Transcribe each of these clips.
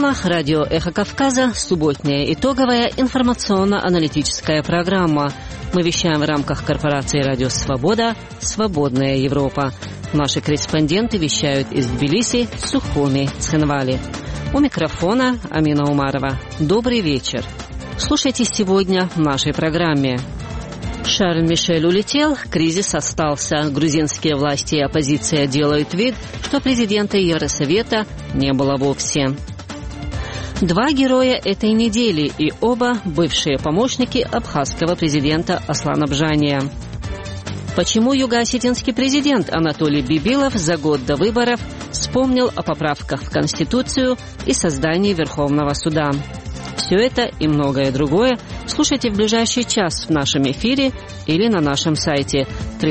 правах радио «Эхо Кавказа» субботняя итоговая информационно-аналитическая программа. Мы вещаем в рамках корпорации «Радио Свобода» «Свободная Европа». Наши корреспонденты вещают из Тбилиси, Сухуми, Цхинвали. У микрофона Амина Умарова. Добрый вечер. Слушайте сегодня в нашей программе. Шарль Мишель улетел, кризис остался. Грузинские власти и оппозиция делают вид, что президента Евросовета не было вовсе. Два героя этой недели, и оба бывшие помощники абхазского президента Аслана Бжания. Почему юго-осетинский президент Анатолий Бибилов за год до выборов вспомнил о поправках в Конституцию и создании Верховного суда? Все это и многое другое слушайте в ближайший час в нашем эфире или на нашем сайте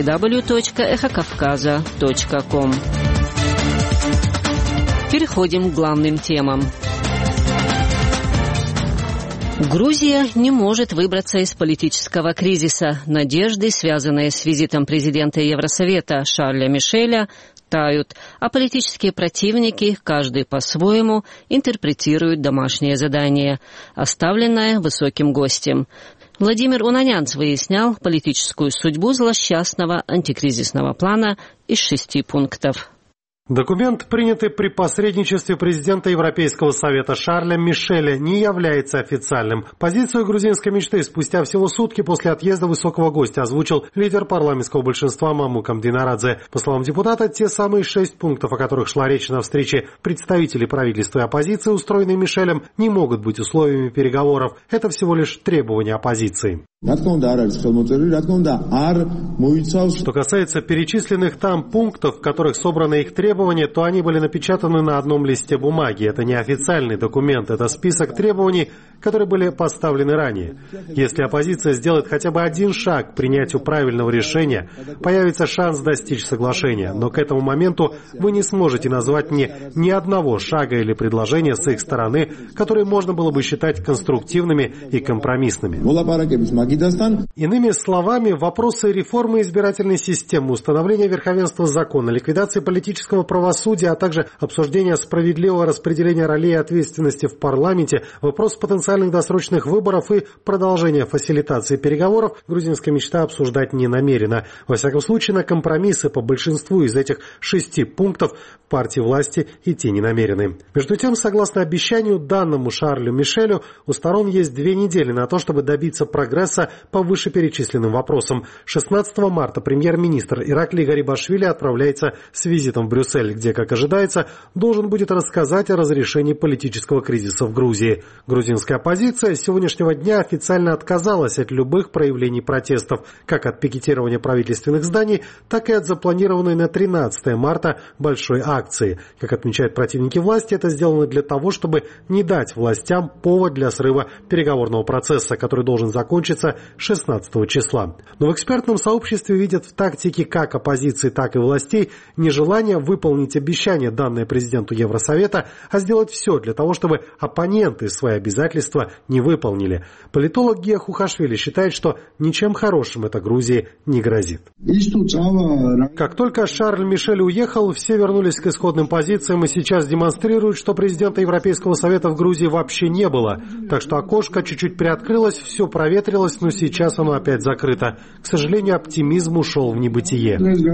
www.эхокавказа.ком. Переходим к главным темам. Грузия не может выбраться из политического кризиса. Надежды, связанные с визитом президента Евросовета Шарля Мишеля, тают, а политические противники, каждый по-своему, интерпретируют домашнее задание, оставленное высоким гостем. Владимир Унанянц выяснял политическую судьбу злосчастного антикризисного плана из 6 пунктов. Документ, принятый при посредничестве президента Европейского совета Шарля Мишеля, не является официальным. Позицию грузинской мечты спустя всего сутки после отъезда высокого гостя озвучил лидер парламентского большинства Мамук Амдинарадзе. По словам депутата, те самые 6 пунктов, о которых шла речь на встрече представителей правительства и оппозиции, устроенные Мишелем, не могут быть условиями переговоров. Это всего лишь требования оппозиции. Что касается перечисленных там пунктов, в которых собраны их требования, то они были напечатаны на одном листе бумаги. Это не официальный документ, это список требований, которые были поставлены ранее. Если оппозиция сделает хотя бы один шаг к принятию правильного решения, появится шанс достичь соглашения. Но к этому моменту вы не сможете назвать мне ни одного шага или предложения с их стороны, которые можно было бы считать конструктивными и компромиссными. Иными словами, вопросы реформы избирательной системы, установления верховенства закона, ликвидации политического правосудия, а также обсуждения справедливого распределения ролей и ответственности в парламенте, вопрос потенциальных досрочных выборов и продолжения фасилитации переговоров грузинская мечта обсуждать не намерена. Во всяком случае, на компромиссы по большинству из этих 6 пунктов партии власти идти не намерены. Между тем, согласно обещанию, данному Шарлю Мишелю, у сторон есть 2 недели на то, чтобы добиться прогресса по вышеперечисленным вопросам. 16 марта премьер-министр Иракли Гарибашвили отправляется с визитом в Брюссель, где, как ожидается, должен будет рассказать о разрешении политического кризиса в Грузии. Грузинская оппозиция с сегодняшнего дня официально отказалась от любых проявлений протестов, как от пикетирования правительственных зданий, так и от запланированной на 13 марта большой акции. Как отмечают противники власти, это сделано для того, чтобы не дать властям повод для срыва переговорного процесса, который должен закончиться 16 числа. Но в экспертном сообществе видят в тактике как оппозиции, так и властей нежелание выполнить обещание, данное президенту Евросовета, а сделать все для того, чтобы оппоненты свои обязательства не выполнили. Политолог Гия Хухашвили считает, что ничем хорошим это Грузии не грозит. Как только Шарль Мишель уехал, все вернулись к исходным позициям и сейчас демонстрируют, что президента Европейского совета в Грузии вообще не было. Так что окошко чуть-чуть приоткрылось, все проветрилось, но сейчас оно опять закрыто. К сожалению, оптимизм ушел в небытие.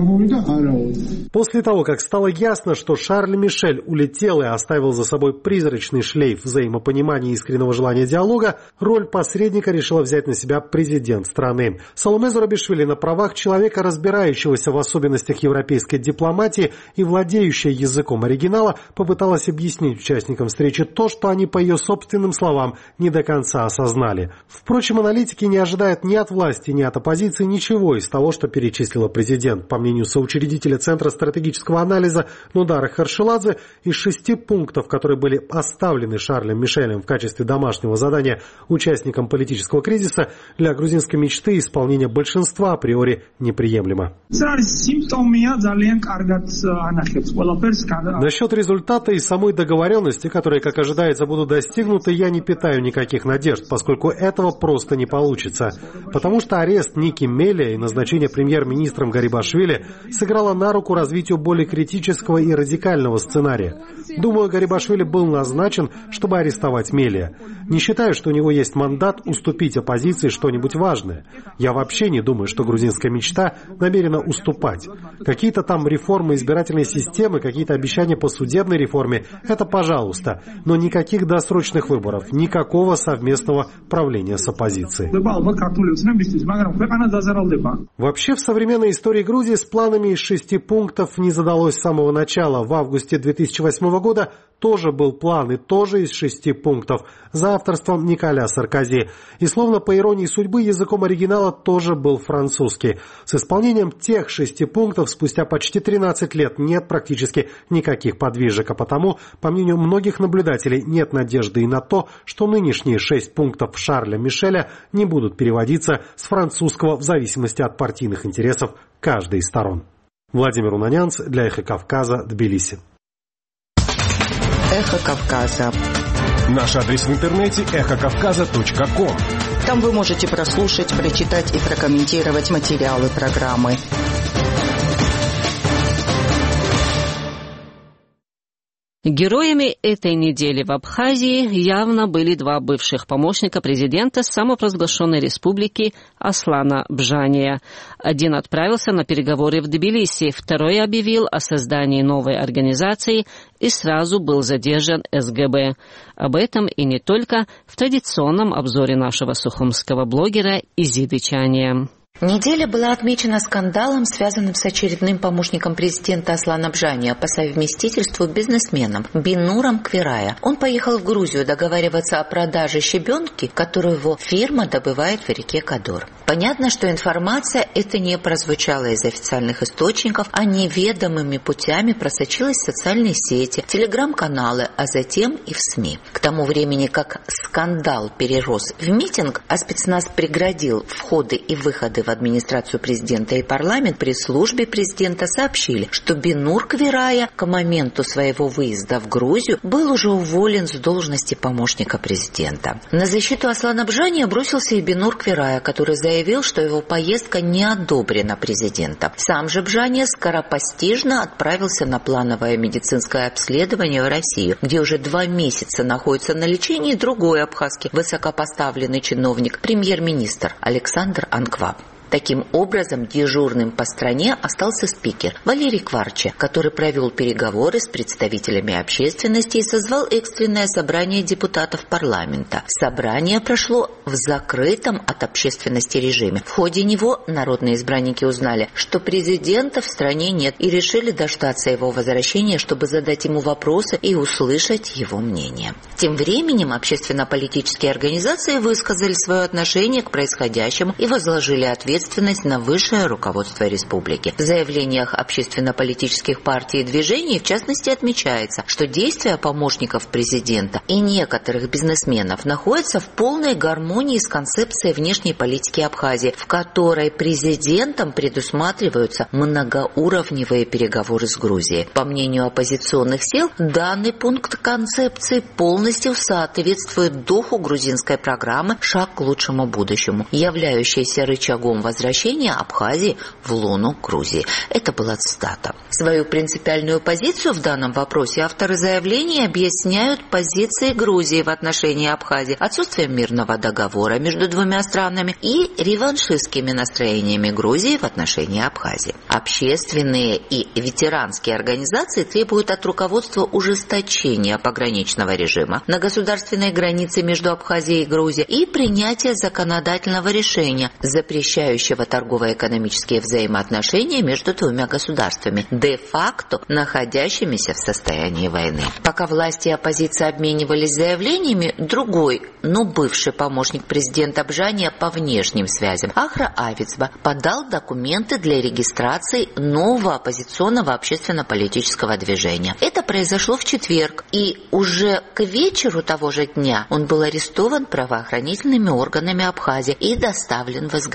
После того, как стало ясно, что Шарль Мишель улетел и оставил за собой призрачный шлейф взаимопонимания и искреннего желания диалога, роль посредника решила взять на себя президент страны. Саломе Зурабишвили на правах человека, разбирающегося в особенностях европейской дипломатии и владеющая языком оригинала, попыталась объяснить участникам встречи то, что они, по ее собственным словам, не до конца осознали. Впрочем, аналитики не ожидают ни от власти, ни от оппозиции ничего из того, что перечислила президент. По мнению соучредителя Центра стратегического анализа Нудара Харшеладзе, из 6 пунктов, которые были оставлены Шарлем Мишелем в качестве домашнего задания участникам политического кризиса, для грузинской мечты исполнение большинства априори неприемлемо. Насчет результата и самой договоренности, которые, как ожидается, будут достигнуты, я не питаю никаких надежд, поскольку этого просто не получится. закончится, потому что арест Ники Мелия и назначение премьер-министром Гарибашвили сыграло на руку развитию более критического и радикального сценария. Думаю, Гарибашвили был назначен, чтобы арестовать Мелия. Не считаю, что у него есть мандат уступить оппозиции что-нибудь важное. Я вообще не думаю, что грузинская мечта намерена уступать. Какие-то там реформы избирательной системы, какие-то обещания по судебной реформе – это пожалуйста, но никаких досрочных выборов, никакого совместного правления с оппозицией. Вообще, в современной истории Грузии с планами из 6 пунктов не задалось с самого начала. В августе 2008 года тоже был план, и тоже из 6 пунктов, за авторством Николя Саркози. И словно по иронии судьбы, языком оригинала тоже был французский. С исполнением тех 6 пунктов спустя почти 13 лет нет практически никаких подвижек, а потому, по мнению многих наблюдателей, нет надежды и на то, что нынешние 6 пунктов Шарля Мишеля не будут переводиться с французского в зависимости от партийных интересов каждой из сторон. Владимир Унанянц для «Эхо Кавказа», Тбилиси. Эхо Кавказа. Наш адрес в интернете эхокавказа.ком. Там вы можете прослушать, прочитать и прокомментировать материалы программы. Героями этой недели в Абхазии явно были 2 бывших помощника президента самопровозглашенной республики Аслана Бжания. Один отправился на переговоры в Тбилиси, второй объявил о создании новой организации и сразу был задержан СГБ. Об этом и не только в традиционном обзоре нашего сухумского блогера Изиды Чания. Неделя была отмечена скандалом, связанным с очередным помощником президента Аслана Бжания по совместительству бизнесменом Бинуром Квирая. Он поехал в Грузию договариваться о продаже щебенки, которую его фирма добывает в реке Кадор. Понятно, что информация эта не прозвучала из официальных источников, а неведомыми путями просочилась в социальные сети, телеграм-каналы, а затем и в СМИ. К тому времени, как скандал перерос в митинг, а спецназ преградил входы и выходы в администрацию президента и парламент, при службе президента сообщили, что Бинур Квирая к моменту своего выезда в Грузию был уже уволен с должности помощника президента. На защиту Аслана Бжания бросился и Бинур Квирая, который заявил, что его поездка не одобрена президентом. Сам же Бжания скоропостижно отправился на плановое медицинское обследование в Россию, где уже 2 месяца находится на лечении другой абхазский высокопоставленный чиновник, премьер-министр Александр Анкваб. Таким образом, дежурным по стране остался спикер Валерий Кварча, который провел переговоры с представителями общественности и созвал экстренное собрание депутатов парламента. Собрание прошло в закрытом от общественности режиме. В ходе него народные избранники узнали, что президента в стране нет, и решили дождаться его возвращения, чтобы задать ему вопросы и услышать его мнение. Тем временем общественно-политические организации высказали свое отношение к происходящему и возложили ответственность на высшее руководство республики. В заявлениях общественно-политических партий и движений, в частности, отмечается, что действия помощников президента и некоторых бизнесменов находятся в полной гармонии с концепцией внешней политики Абхазии, в которой президентом предусматриваются многоуровневые переговоры с Грузией. По мнению оппозиционных сил, данный пункт концепции полностью соответствует духу грузинской программы «Шаг к лучшему будущему», являющейся рычагом возвращения Абхазии в лоно Грузии. Это была цитата. Свою принципиальную позицию в данном вопросе авторы заявления объясняют позицией Грузии в отношении Абхазии, отсутствием мирного договора между 2 странами и реваншистскими настроениями Грузии в отношении Абхазии. Общественные и ветеранские организации требуют от руководства ужесточения пограничного режима на государственной границе между Абхазией и Грузией и принятия законодательного решения, запрещающего торгово-экономические взаимоотношения между 2 государствами, де-факто находящимися в состоянии войны. Пока власти и оппозиция обменивались заявлениями, другой, но бывший помощник президента Бжания по внешним связям, Ахра Авицба, подал документы для регистрации нового оппозиционного общественно-политического движения. Это произошло в четверг, и уже к вечеру того же дня он был арестован правоохранительными органами Абхазии и доставлен в СГБ.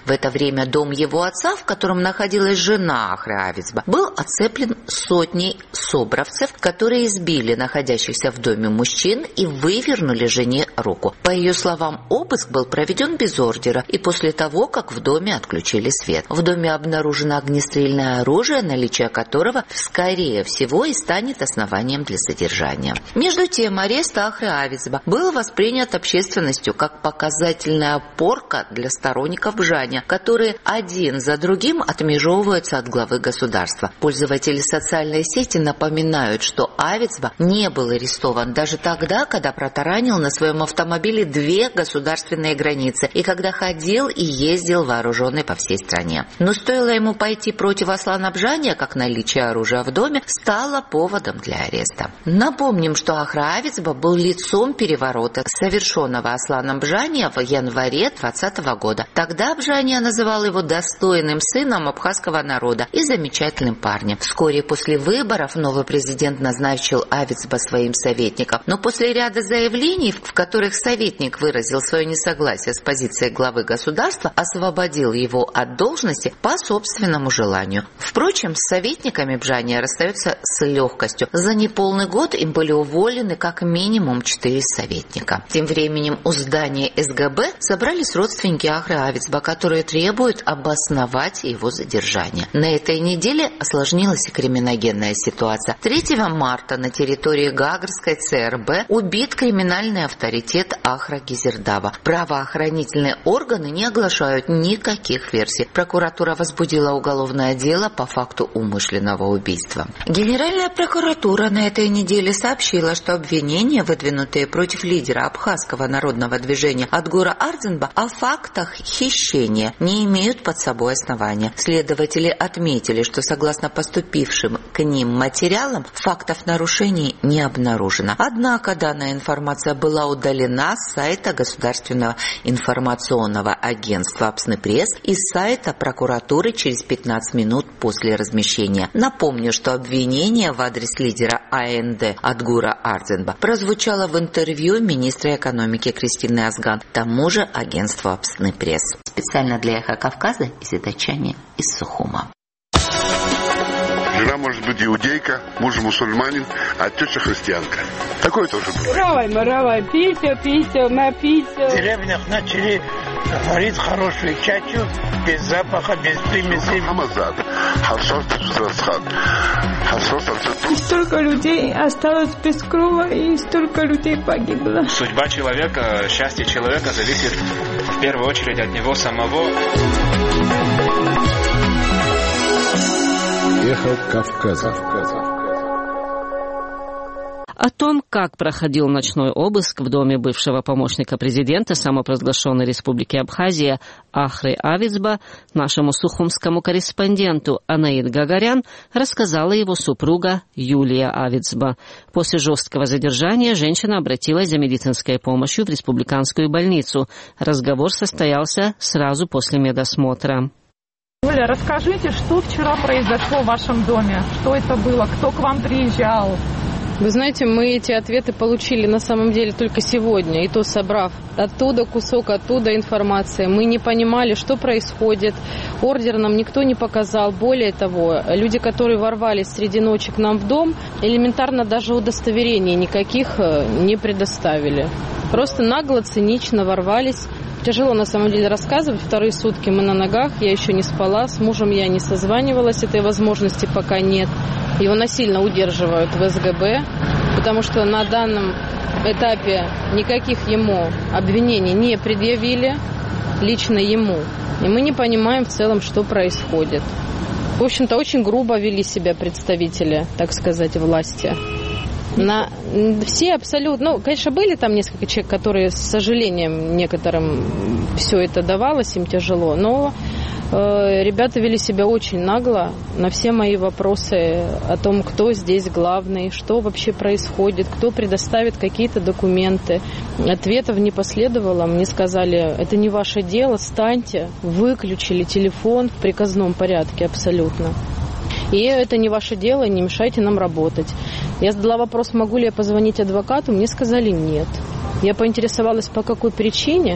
В это время дом его отца, в котором находилась жена Ахры Авицба, был оцеплен сотней собравцев, которые избили находящихся в доме мужчин и вывернули жене руку. По ее словам, обыск был проведен без ордера и после того, как в доме отключили свет. В доме обнаружено огнестрельное оружие, наличие которого, скорее всего, и станет основанием для задержания. Между тем, арест Ахры Авицба был воспринят общественностью как показательная порка для сторонников Бжаня, которые один за другим отмежевываются от главы государства. Пользователи социальной сети напоминают, что Авицба не был арестован даже тогда, когда протаранил на своем автомобиле 2 государственные границы и когда ходил и ездил вооруженный по всей стране. Но стоило ему пойти против Аслана Бжания, как наличие оружия в доме стало поводом для ареста. Напомним, что Ахра Авицба был лицом переворота, совершенного Асланом Бжания в январе 2020 года. Тогда Бжания называл его достойным сыном абхазского народа и замечательным парнем. Вскоре после выборов новый президент назначил Авицба своим советником, но после ряда заявлений, в которых советник выразил свое несогласие с позицией главы государства, освободил его от должности по собственному желанию. Впрочем, с советниками Бжания расстается с легкостью. За неполный год им были уволены как минимум 4 советника. Тем временем у здания СГБ собрались родственники Ахры Авицба, которые требуют обосновать его задержание. На этой неделе осложнилась и криминогенная ситуация. 3 марта на территории Гагарской ЦРБ убит криминальный авторитет Ахра Гизердава. Правоохранительные органы не оглашают никаких версий. Прокуратура возбудила уголовное дело по факту умышленного убийства. Генеральная прокуратура на этой неделе сообщила, что обвинения, выдвинутые против лидера абхазского народного движения Адгура Ардзинба, о фактах хищения не имеют под собой основания. Следователи отметили, что согласно поступившим к ним материалам, фактов нарушений не обнаружено. Однако данная информация была удалена с сайта Государственного информационного агентства «Апснепресс» и с сайта прокуратуры через 15 минут после размещения. Напомню, что обвинение в адрес лидера АНД Адгура Ардзинба прозвучало в интервью министра экономики Кристины Азган, тому же агентству «Апснепресс». Специально для «Эхо Кавказа» из Идачани, из Сухума. Жена может быть иудейка, муж мусульманин, а теща христианка. Такое тоже бывает. Маравай, пися, напися. В деревнях начали варить хорошую чачу, без запаха, без примесей. Столько людей осталось без крова, и столько людей погибло. Судьба человека, счастье человека зависит в первую очередь от него самого. Эхо Кавказа. О том, как проходил ночной обыск в доме бывшего помощника президента самопровозглашенной республики Абхазия Ахры Авицба, нашему сухумскому корреспонденту Анаид Гагарян рассказала его супруга Юлия Авицба. После жесткого задержания женщина обратилась за медицинской помощью в республиканскую больницу. Разговор состоялся сразу после медосмотра. Юля, расскажите, что вчера произошло в вашем доме? Что это было? Кто к вам приезжал? Вы знаете, мы эти ответы получили на самом деле только сегодня, и то собрав оттуда кусок, оттуда информации. Мы не понимали, что происходит. Ордер нам никто не показал. Более того, люди, которые ворвались среди ночи к нам в дом, элементарно даже удостоверений никаких не предоставили. Просто нагло, цинично ворвались. Тяжело на самом деле рассказывать. 2 сутки мы на ногах, я еще не спала, с мужем я не созванивалась, этой возможности пока нет. Его насильно удерживают в СГБ, потому что на данном этапе никаких ему обвинений не предъявили, лично ему. И мы не понимаем в целом, что происходит. В общем-то, очень грубо вели себя представители, так сказать, власти. Все абсолютно, конечно, были там несколько человек, которые, с сожалением, некоторым все это давалось, им тяжело, но ребята вели себя очень нагло. На все мои вопросы о том, кто здесь главный, что вообще происходит, кто предоставит какие-то документы, ответов не последовало. Мне сказали, это не ваше дело, встаньте, выключили телефон в приказном порядке абсолютно. И это не ваше дело, не мешайте нам работать. Я задала вопрос, могу ли я позвонить адвокату, мне сказали нет. Я поинтересовалась, по какой причине.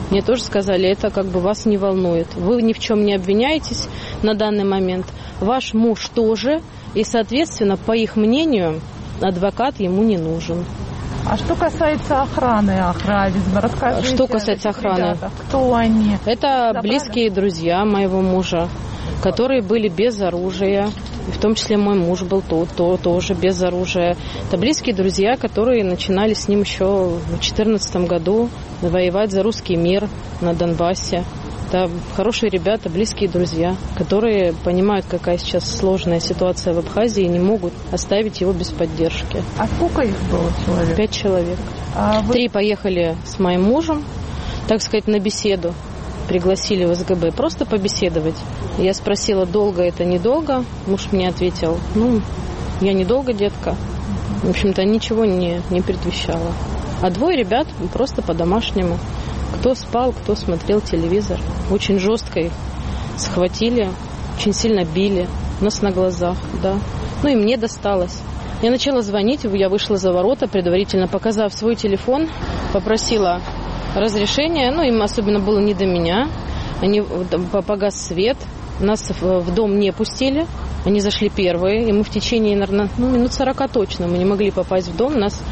Мне тоже сказали, это как бы вас не волнует. Вы ни в чем не обвиняетесь на данный момент. Ваш муж тоже. И, соответственно, по их мнению, адвокат ему не нужен. А что касается охраны, расскажите. Что касается охраны? Ребята, кто они? Это близкие друзья моего мужа, которые были без оружия. В том числе мой муж был тоже без оружия. Это близкие друзья, которые начинали с ним еще в 2014 году воевать за русский мир на Донбассе. Это хорошие ребята, близкие друзья, которые понимают, какая сейчас сложная ситуация в Абхазии и не могут оставить его без поддержки. А сколько их было человек? 5 человек. 3 поехали с моим мужем, так сказать, на беседу. Пригласили в СГБ просто побеседовать. Я спросила, долго это, недолго. Муж мне ответил, я недолго, детка. В общем-то, ничего не предвещало. А 2 ребят просто по-домашнему. Кто спал, кто смотрел телевизор. Очень жестко их схватили, очень сильно били. У нас на глазах, да. И мне досталось. Я начала звонить, я вышла за ворота, предварительно показав свой телефон, попросила разрешения, им особенно было не до меня. Они погас свет, нас в дом не пустили, они зашли первые, и мы в течение, наверное, минут 40 точно мы не могли попасть в дом, нас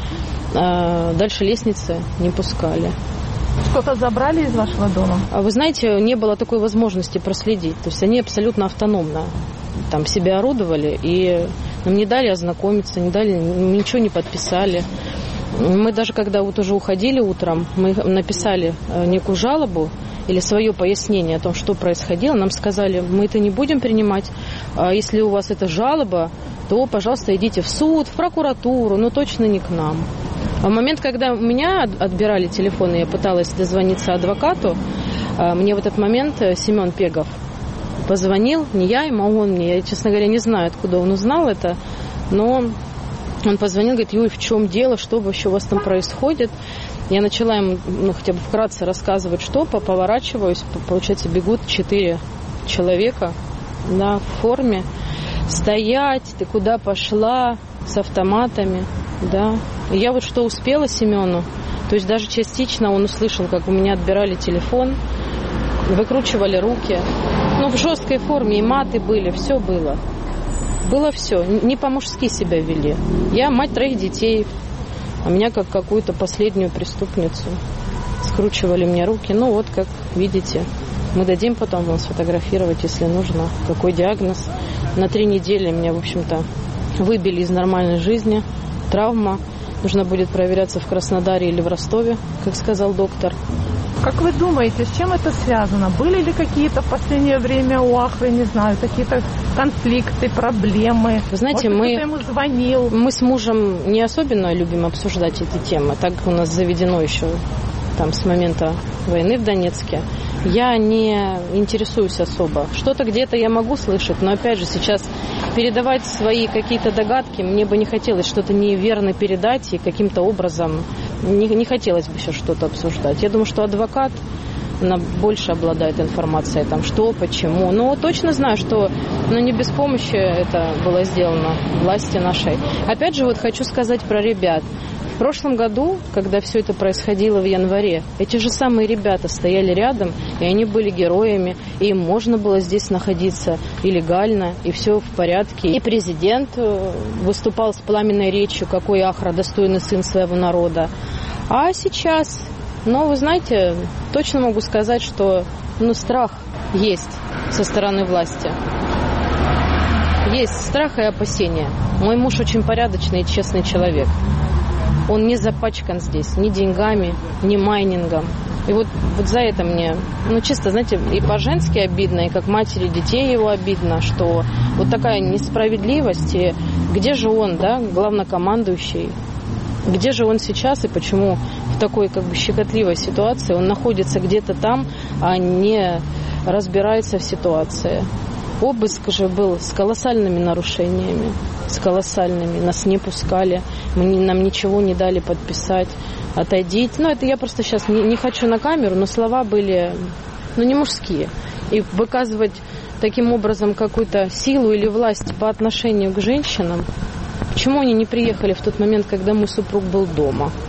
дальше лестницы не пускали. Что-то забрали из вашего дома? Вы знаете, не было такой возможности проследить, то есть они абсолютно автономно там себя орудовали, и нам не дали ознакомиться, ничего не подписали. Мы даже когда уже уходили утром, мы написали некую жалобу или свое пояснение о том, что происходило. Нам сказали, мы это не будем принимать. А если у вас это жалоба, то, пожалуйста, идите в суд, в прокуратуру, но точно не к нам. А в момент, когда у меня отбирали телефон, и я пыталась дозвониться адвокату, мне в этот момент Семен Пегов позвонил, не я ему, а он мне. Я, честно говоря, не знаю, откуда он узнал это, но он позвонил, говорит, Юль, в чем дело, что вообще у вас там происходит? Я начала ему, хотя бы вкратце рассказывать, что, поворачиваюсь, получается, бегут 4 человека, в форме, стоять, ты куда пошла, с автоматами, И я что успела Семену, то есть даже частично он услышал, как у меня отбирали телефон, выкручивали руки, в жесткой форме, и маты были, все было. Было все. Не по-мужски себя вели. Я мать 3 детей, а меня как какую-то последнюю преступницу. Скручивали мне руки. Как видите. Мы дадим потом вам сфотографировать, если нужно. Какой диагноз. На 3 недели меня, в общем-то, выбили из нормальной жизни. Травма. Нужно будет проверяться в Краснодаре или в Ростове, как сказал доктор. Как вы думаете, с чем это связано? Были ли какие-то в последнее время у Ахры, не знаю, какие-то конфликты, проблемы? Вы знаете, кто-то ему звонил? Мы с мужем не особенно любим обсуждать эти темы. Так у нас заведено еще с момента войны в Донецке. Я не интересуюсь особо. Что-то где-то я могу слышать, но опять же сейчас передавать свои какие-то догадки мне бы не хотелось что-то неверно передать и каким-то образом не хотелось бы еще что-то обсуждать. Я думаю, что адвокат, она больше обладает информацией, что, почему. Но точно знаю, что не без помощи это было сделано власти нашей. Опять же, хочу сказать про ребят. В прошлом году, когда все это происходило в январе, эти же самые ребята стояли рядом, и они были героями, и им можно было здесь находиться и легально, и все в порядке. И президент выступал с пламенной речью, какой Ахра достойный сын своего народа. А сейчас, вы знаете, точно могу сказать, что страх есть со стороны власти. Есть страх и опасения. Мой муж очень порядочный и честный человек. Он не запачкан здесь ни деньгами, ни майнингом. И вот за это мне, чисто, знаете, и по-женски обидно, и как матери детей его обидно, что вот такая несправедливость. И где же он, главнокомандующий? Где же он сейчас и почему в такой щекотливой ситуации он находится где-то там, а не разбирается в ситуации? Обыск же был с колоссальными нарушениями, с колоссальными. Нас не пускали, нам ничего не дали подписать, отойдите. Это я просто сейчас не хочу на камеру, но слова были, не мужские. И выказывать таким образом какую-то силу или власть по отношению к женщинам. Почему они не приехали в тот момент, когда мой супруг был дома?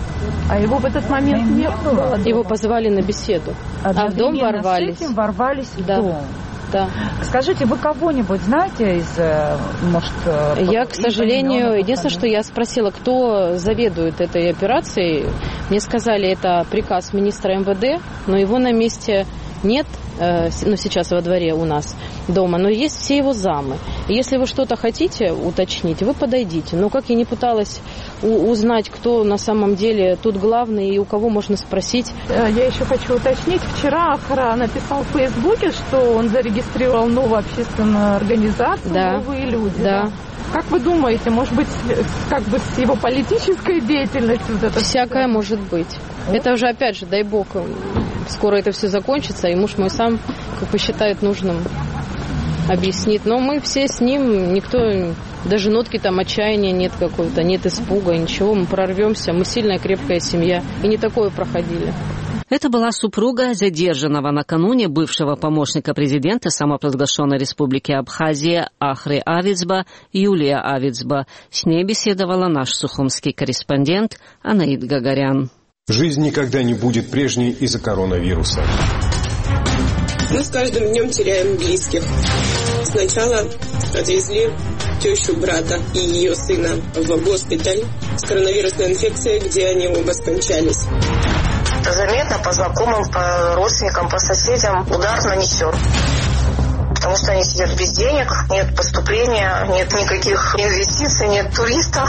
А его в этот момент не было? Его позвали на беседу. А в дом ворвались. С этим ворвались в дом. Да. Скажите, вы кого-нибудь знаете из, может... Я, к сожалению, единственное, что я спросила, кто заведует этой операцией. Мне сказали, это приказ министра МВД, но его на месте нет, сейчас во дворе у нас дома, но есть все его замы. И если вы что-то хотите уточнить, вы подойдите. Но как я не пыталась узнать, кто на самом деле тут главный и у кого можно спросить. Я еще хочу уточнить. Вчера Ахра написал в Фейсбуке, что он зарегистрировал новую общественную организацию, «Новые люди». Да. Как вы думаете, может быть, как бы с его политической деятельностью? Всякое может быть. Это уже, опять же, дай бог, скоро это все закончится, и муж мой сам, как посчитает нужным, объяснит. Но мы все с ним, никто, даже нотки там отчаяния нет какого-то, нет испуга, ничего, мы прорвемся, мы сильная, крепкая семья, и не такое проходили. Это была супруга задержанного накануне бывшего помощника президента самопровозглашенной республики Абхазия Ахры Авицба Юлия Авицба. С ней беседовала наш сухумский корреспондент Анаид Гагарян. Жизнь никогда не будет прежней из-за коронавируса. Мы с каждым днем теряем близких. Сначала отвезли тещу брата и ее сына в госпиталь с коронавирусной инфекцией, где они оба скончались. Заметно по знакомым, по родственникам, по соседям удар нанесен. Потому что они сидят без денег, нет поступления, нет никаких инвестиций, нет туристов.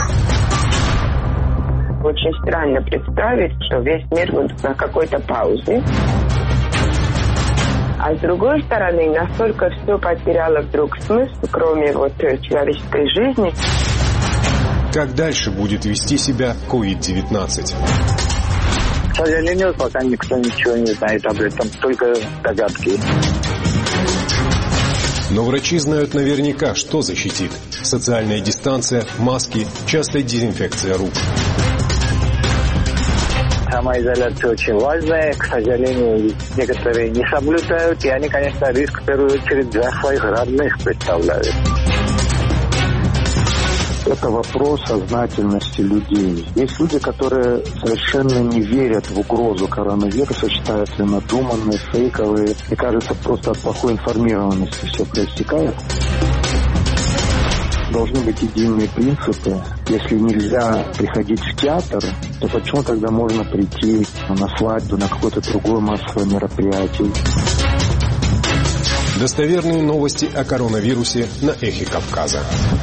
Очень странно представить, что весь мир будет на какой-то паузе. А с другой стороны, настолько все потеряло вдруг смысл, кроме человеческой жизни. Как дальше будет вести себя COVID-19? К сожалению, пока никто ничего не знает об этом, только догадки. Но врачи знают наверняка, что защитит. Социальная дистанция, маски, частая дезинфекция рук. Самоизоляция очень важная. К сожалению, некоторые не соблюдают. И они, конечно, риск в первую очередь для своих родных представляют. Это вопрос сознательности людей. Есть люди, которые совершенно не верят в угрозу коронавируса, считают ее надуманной, фейковой. И кажется, просто от плохой информированности все проистекает. Должны быть единые принципы. Если нельзя приходить в театр, то почему тогда можно прийти на свадьбу, на какое-то другое массовое мероприятие? Достоверные новости о коронавирусе на Эхе Кавказа.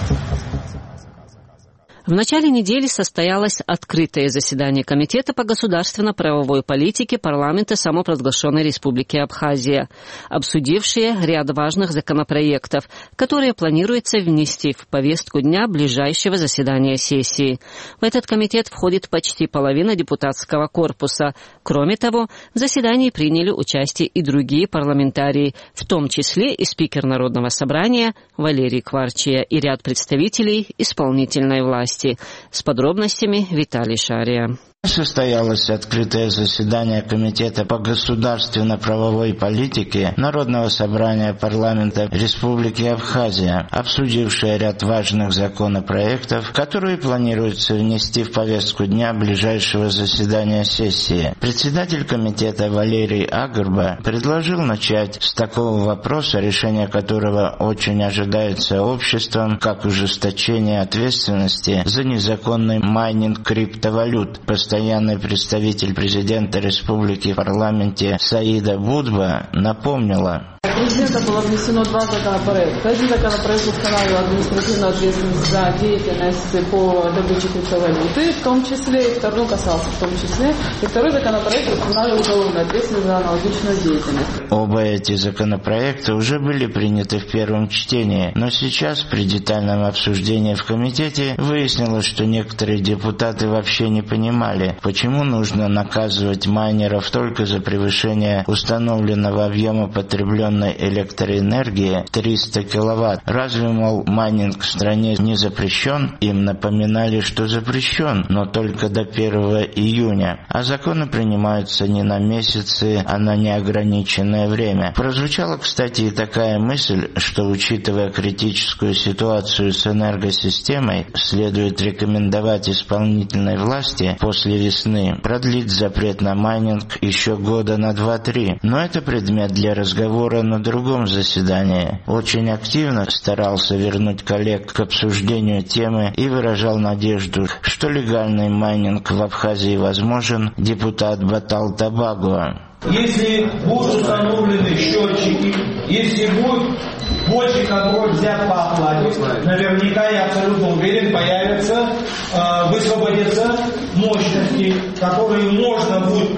В начале недели состоялось открытое заседание Комитета по государственно-правовой политике парламента самопровозглашенной Республики Абхазия, обсудившие ряд важных законопроектов, которые планируется внести в повестку дня ближайшего заседания сессии. В этот комитет входит почти половина депутатского корпуса. Кроме того, в заседании приняли участие и другие парламентарии, в том числе и спикер Народного собрания Валерий Кварчия и ряд представителей исполнительной власти. С подробностями Виталий Шария. Состоялось открытое заседание Комитета по государственно-правовой политике Народного собрания парламента Республики Абхазия, обсудившее ряд важных законопроектов, которые планируется внести в повестку дня ближайшего заседания сессии. Председатель комитета Валерий Агурба предложил начать с такого вопроса, решение которого очень ожидается обществом, как ужесточение ответственности за незаконный майнинг криптовалют. Постоянный представитель президента республики в парламенте Саида Будба напомнила. Президента было внесено 2 законопроекта. Один законопроект устанавливал административную ответственность за деятельность по добыче криптовалюты, в том числе, второй касался в том числе, и второй законопроект устанавливал уголовную ответственность за аналогичную деятельность. Оба эти законопроекта уже были приняты в первом чтении, но сейчас при детальном обсуждении в комитете выяснилось, что некоторые депутаты вообще не понимали, почему нужно наказывать майнеров только за превышение установленного объема потребленной объединенной электроэнергии 300 киловатт. Разве, мол, майнинг в стране не запрещен? Им напоминали, что запрещен, но только до 1 июня. А законы принимаются не на месяцы, а на неограниченное время. Прозвучала, кстати, и такая мысль, что, учитывая критическую ситуацию с энергосистемой, следует рекомендовать исполнительной власти после весны продлить запрет на майнинг еще года на 2-3. Но это предмет для разговора на другом заседании. Очень активно старался вернуть коллег к обсуждению темы и выражал надежду, что легальный майнинг в Абхазии возможен депутат Батал-Табаго. Если будут установлены счетчики, если будет больше контроль взят по оплате, наверняка, я абсолютно уверен, высвободятся мощности, которые можно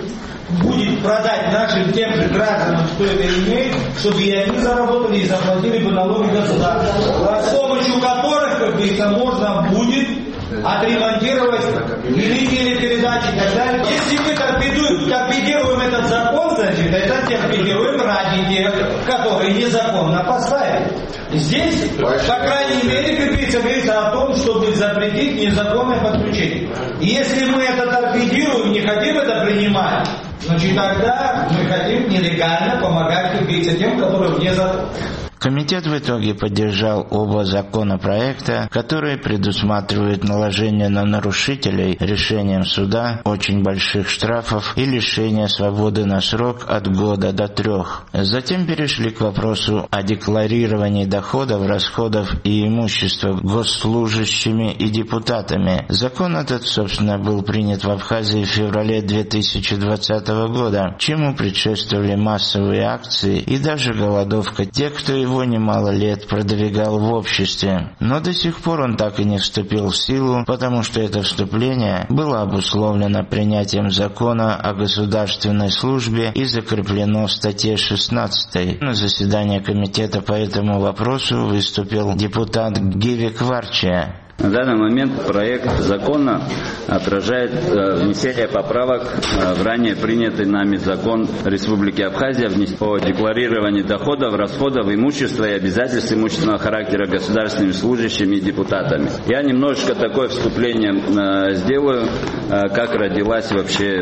будет продать нашим тем же гражданам, кто это имеет, чтобы и они заработали и заплатили бы налоги государства, с помощью которых, как говорится, можно будет отремонтировать линии передачи и так далее. Если мы торпедируем этот закон, значит, это торпедируем ради тех, которые незаконно поставили. Здесь, по крайней мере, как говорится о том, чтобы запретить незаконное подключение. И если мы это торпедируем, не хотим это принимать, значит, тогда мы хотим нелегально помогать, как говорится, тем, которые вне закона. Комитет в итоге поддержал оба законопроекта, которые предусматривают наложение на нарушителей решением суда очень больших штрафов и лишение свободы на срок от года до 3. Затем перешли к вопросу о декларировании доходов, расходов и имущества госслужащими и депутатами. Закон этот, собственно, был принят в Абхазии в феврале 2020 года, чему предшествовали массовые акции и даже голодовка тех, кто его немало лет продвигал в обществе. Но до сих пор он так и не вступил в силу, потому что это вступление было обусловлено принятием закона о государственной службе и закреплено в статье 16. На заседании комитета по этому вопросу выступил депутат Гивик Варчия. На данный момент проект закона отражает внесение поправок в ранее принятый нами закон Республики Абхазия о декларировании доходов, расходов, имущества и обязательств имущественного характера государственными служащими и депутатами. Я немножечко такое вступление сделаю, как родилась вообще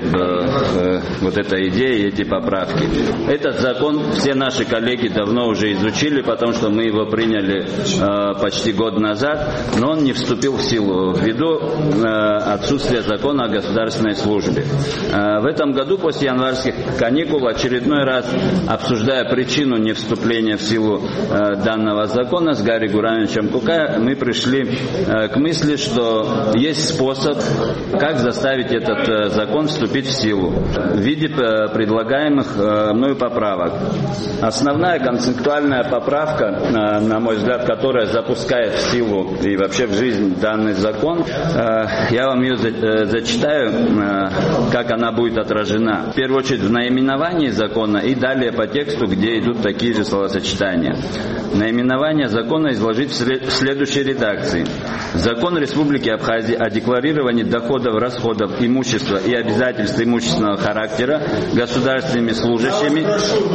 вот эта идея и эти поправки. Этот закон все наши коллеги давно уже изучили, потому что мы его приняли почти год назад, но он не вступил в силу ввиду отсутствия закона о государственной службе. В этом году после январских каникул, очередной раз обсуждая причину невступления в силу данного закона с Гарри Гурановичем Кукай, мы пришли к мысли, что есть способ, как заставить этот закон вступить в силу в виде предлагаемых мною поправок. Основная концептуальная поправка, на мой взгляд, которая запускает в силу и вообще в жизнь данный закон, я вам ее зачитаю, как она будет отражена. В первую очередь в наименовании закона и далее по тексту, где идут такие же словосочетания. Наименование закона изложить в следующей редакции. Закон Республики Абхазия о декларировании доходов, расходов, имущества и обязательств имущественного характера государственными служащими,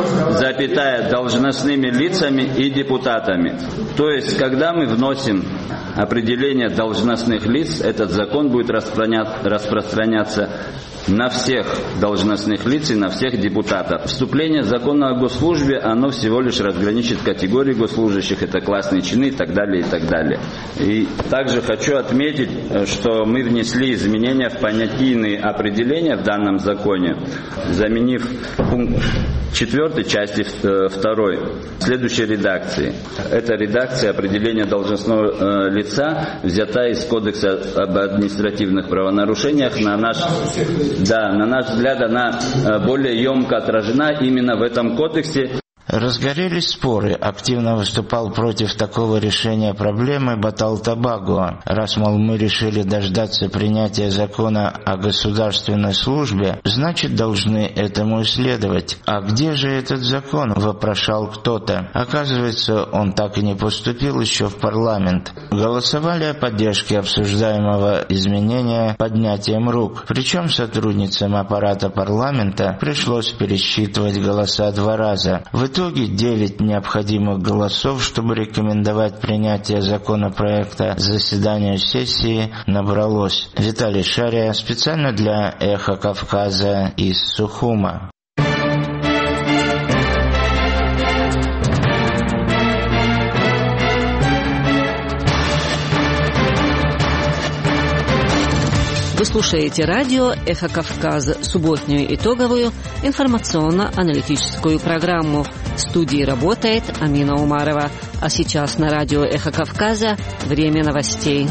должностными лицами и депутатами. То есть, когда мы вносим определение должностных лиц, этот закон будет распространяться на всех должностных лиц и на всех депутатов. Вступление закона о госслужбе, оно всего лишь разграничит категории госслужащих, это классные чины и так далее, и так далее. И также хочу отметить, что мы внесли изменения в понятийные определения в данном законе, заменив пункт 4 части 2 в следующей редакции. Эта редакция определения должностного лица взята из Кодекса об административных правонарушениях. На наш взгляд, она более емко отражена именно в этом кодексе. Разгорелись споры. Активно выступал против такого решения проблемы Батал-Табаго. Раз, мол, мы решили дождаться принятия закона о государственной службе, значит, должны этому исследовать. А где же этот закон? Вопрошал кто-то. Оказывается, он так и не поступил еще в парламент. Голосовали о поддержке обсуждаемого изменения поднятием рук. Причем сотрудницам аппарата парламента пришлось пересчитывать голоса 2 раза. В итоге 9 необходимых голосов, чтобы рекомендовать принятие законопроекта заседанию сессии, набралось. Виталий Шария специально для «Эхо Кавказа» из Сухума. Вы слушаете радио «Эхо Кавказа», субботнюю итоговую информационно-аналитическую программу. В студии работает Амина Умарова. А сейчас на радио «Эхо Кавказа» время новостей.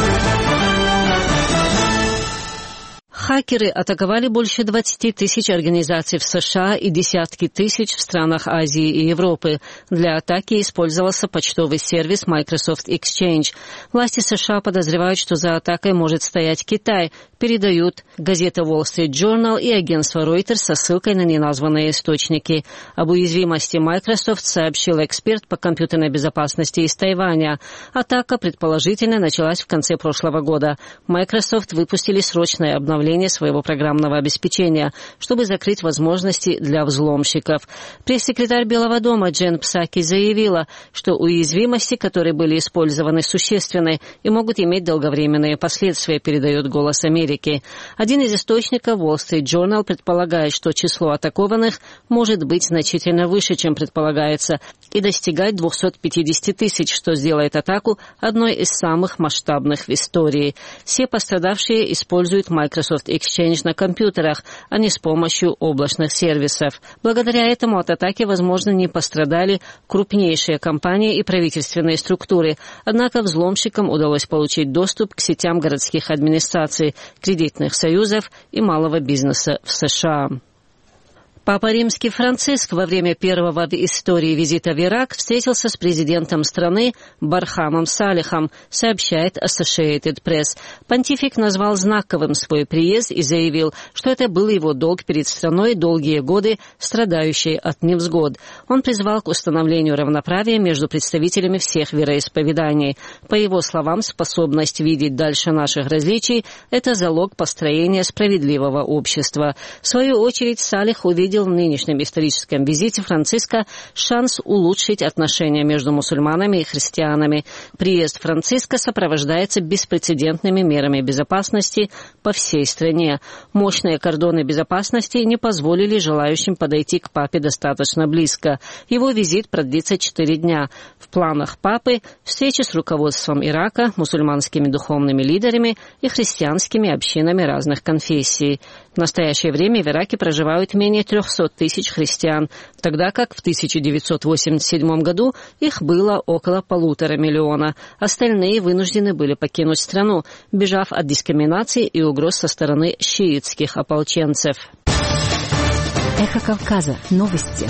Хакеры атаковали больше 20 тысяч организаций в США и десятки тысяч в странах Азии и Европы. Для атаки использовался почтовый сервис Microsoft Exchange. Власти США подозревают, что за атакой может стоять Китай, передают газета Wall Street Journal и агентство Reuters со ссылкой на неназванные источники. Об уязвимости Microsoft сообщил эксперт по компьютерной безопасности из Тайваня. Атака, предположительно, началась в конце прошлого года. Microsoft выпустили срочное обновление своего программного обеспечения, чтобы закрыть возможности для взломщиков. Пресс-секретарь Белого дома Джен Псаки заявила, что уязвимости, которые были использованы, существенны и могут иметь долговременные последствия, передает «Голос Америки». Один из источников Wall Street Journal предполагает, что число атакованных может быть значительно выше, чем предполагается, и достигать 250 тысяч, что сделает атаку одной из самых масштабных в истории. Все пострадавшие используют Microsoft Exchange на компьютерах, а не с помощью облачных сервисов. Благодаря этому от атаки, возможно, не пострадали крупнейшие компании и правительственные структуры. Однако взломщикам удалось получить доступ к сетям городских администраций, кредитных союзов и малого бизнеса в США. Папа Римский Франциск во время первого в истории визита в Ирак встретился с президентом страны Бархамом Салихом, сообщает Associated Press. Понтифик назвал знаковым свой приезд и заявил, что это был его долг перед страной, долгие годы страдающей от невзгод. Он призвал к установлению равноправия между представителями всех вероисповеданий. По его словам, способность видеть дальше наших различий – это залог построения справедливого общества. В свою очередь, Салих увидел в нынешнем историческом визите Франциска шанс улучшить отношения между мусульманами и христианами. Приезд Франциска сопровождается беспрецедентными мерами безопасности по всей стране. Мощные кордоны безопасности не позволили желающим подойти к папе достаточно близко. Его визит продлится 4 дня. В планах папы встречи с руководством Ирака, мусульманскими духовными лидерами и христианскими общинами разных конфессий. В настоящее время в Ираке проживают менее 300 тысяч христиан, тогда как в 1987 году их было около 1,5 миллиона. Остальные вынуждены были покинуть страну, бежав от дискриминации и угроз со стороны шиитских ополченцев. Эхо Кавказа. Новости.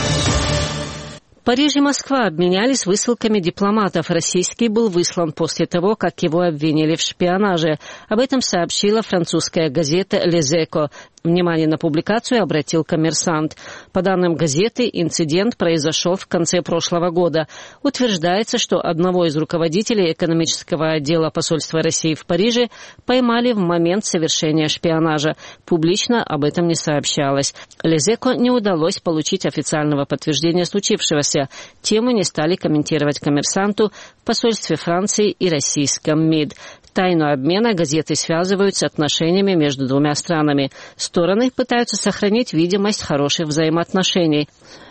Париж и Москва обменялись высылками дипломатов. Российский был выслан после того, как его обвинили в шпионаже. Об этом сообщила французская газета «Les Echos». Внимание на публикацию обратил «Коммерсант». По данным газеты, инцидент произошел в конце прошлого года. Утверждается, что одного из руководителей экономического отдела посольства России в Париже поймали в момент совершения шпионажа. Публично об этом не сообщалось. «Les Echos» не удалось получить официального подтверждения случившегося. Тему не стали комментировать «Коммерсанту» в посольстве Франции и российском МИД. Тайну обмена газеты связывают с отношениями между двумя странами. Стороны пытаются сохранить видимость хороших взаимоотношений.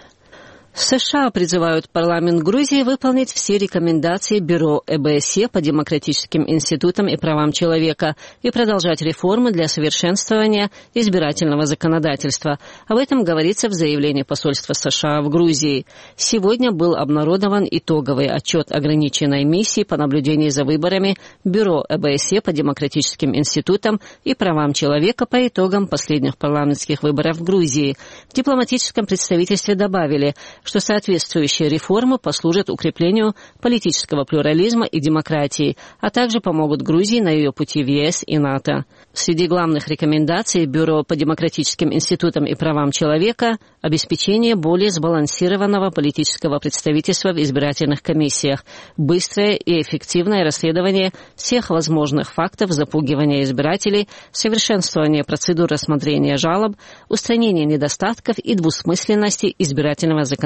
США призывают парламент Грузии выполнить все рекомендации Бюро ОБСЕ по демократическим институтам и правам человека и продолжать реформы для совершенствования избирательного законодательства. Об этом говорится в заявлении посольства США в Грузии. Сегодня был обнародован итоговый отчет ограниченной миссии по наблюдению за выборами Бюро ОБСЕ по демократическим институтам и правам человека по итогам последних парламентских выборов в Грузии. В дипломатическом представительстве добавили, что соответствующие реформы послужат укреплению политического плюрализма и демократии, а также помогут Грузии на ее пути в ЕС и НАТО. Среди главных рекомендаций Бюро по демократическим институтам и правам человека – обеспечение более сбалансированного политического представительства в избирательных комиссиях, быстрое и эффективное расследование всех возможных фактов запугивания избирателей, совершенствование процедур рассмотрения жалоб, устранение недостатков и двусмысленности избирательного законодательства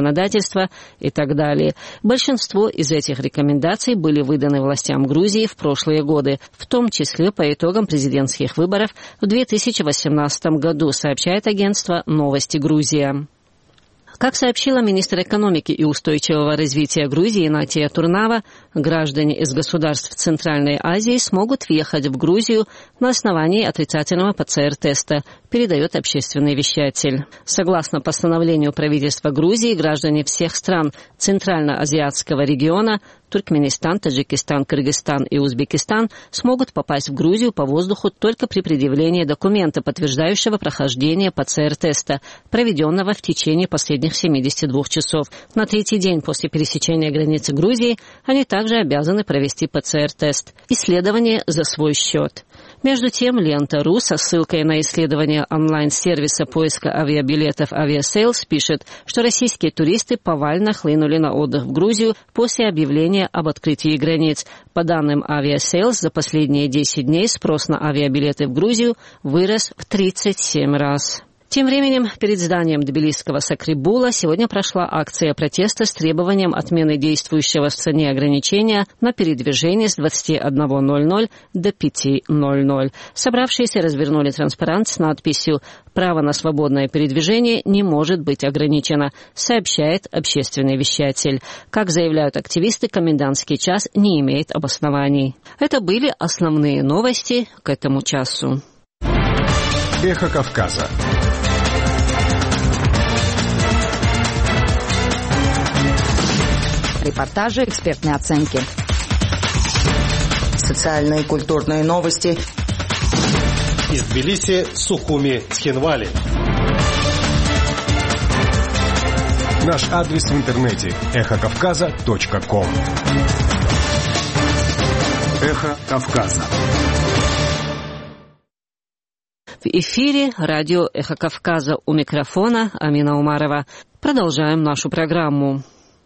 законодательства и так далее. Большинство из этих рекомендаций были выданы властям Грузии в прошлые годы, в том числе по итогам президентских выборов в 2018 году, сообщает агентство «Новости Грузия». Как сообщила министр экономики и устойчивого развития Грузии Натия Турнава, граждане из государств Центральной Азии смогут въехать в Грузию на основании отрицательного ПЦР-теста, передает общественный вещатель. Согласно постановлению правительства Грузии, граждане всех стран Центральноазиатского региона Туркменистан, Таджикистан, Кыргызстан и Узбекистан смогут попасть в Грузию по воздуху только при предъявлении документа, подтверждающего прохождение ПЦР-теста, проведенного в течение последних 72 часов. На третий день после пересечения границы Грузии они также обязаны провести ПЦР-тест. Исследование за свой счет. Между тем, Лента.ру со ссылкой на исследование онлайн-сервиса поиска авиабилетов Aviasales пишет, что российские туристы повально хлынули на отдых в Грузию после объявления об открытии границ. По данным Aviasales, за последние 10 дней спрос на авиабилеты в Грузию вырос в 37 раз. Тем временем перед зданием Тбилисского Сакрибула сегодня прошла акция протеста с требованием отмены действующего в стране ограничения на передвижение с 21:00 до 5:00. Собравшиеся развернули транспарант с надписью «Право на свободное передвижение не может быть ограничено», сообщает общественный вещатель. Как заявляют активисты, комендантский час не имеет обоснований. Это были основные новости к этому часу. Эхо Кавказа. Репортажи, экспертные оценки. Социальные и культурные новости. Из Тбилиси, Сухуми, Цхинвали. Наш адрес в интернете эхокавказа.ком. Эхо Кавказа. В эфире радио «Эхо Кавказа», у микрофона Амина Умарова. Продолжаем нашу программу.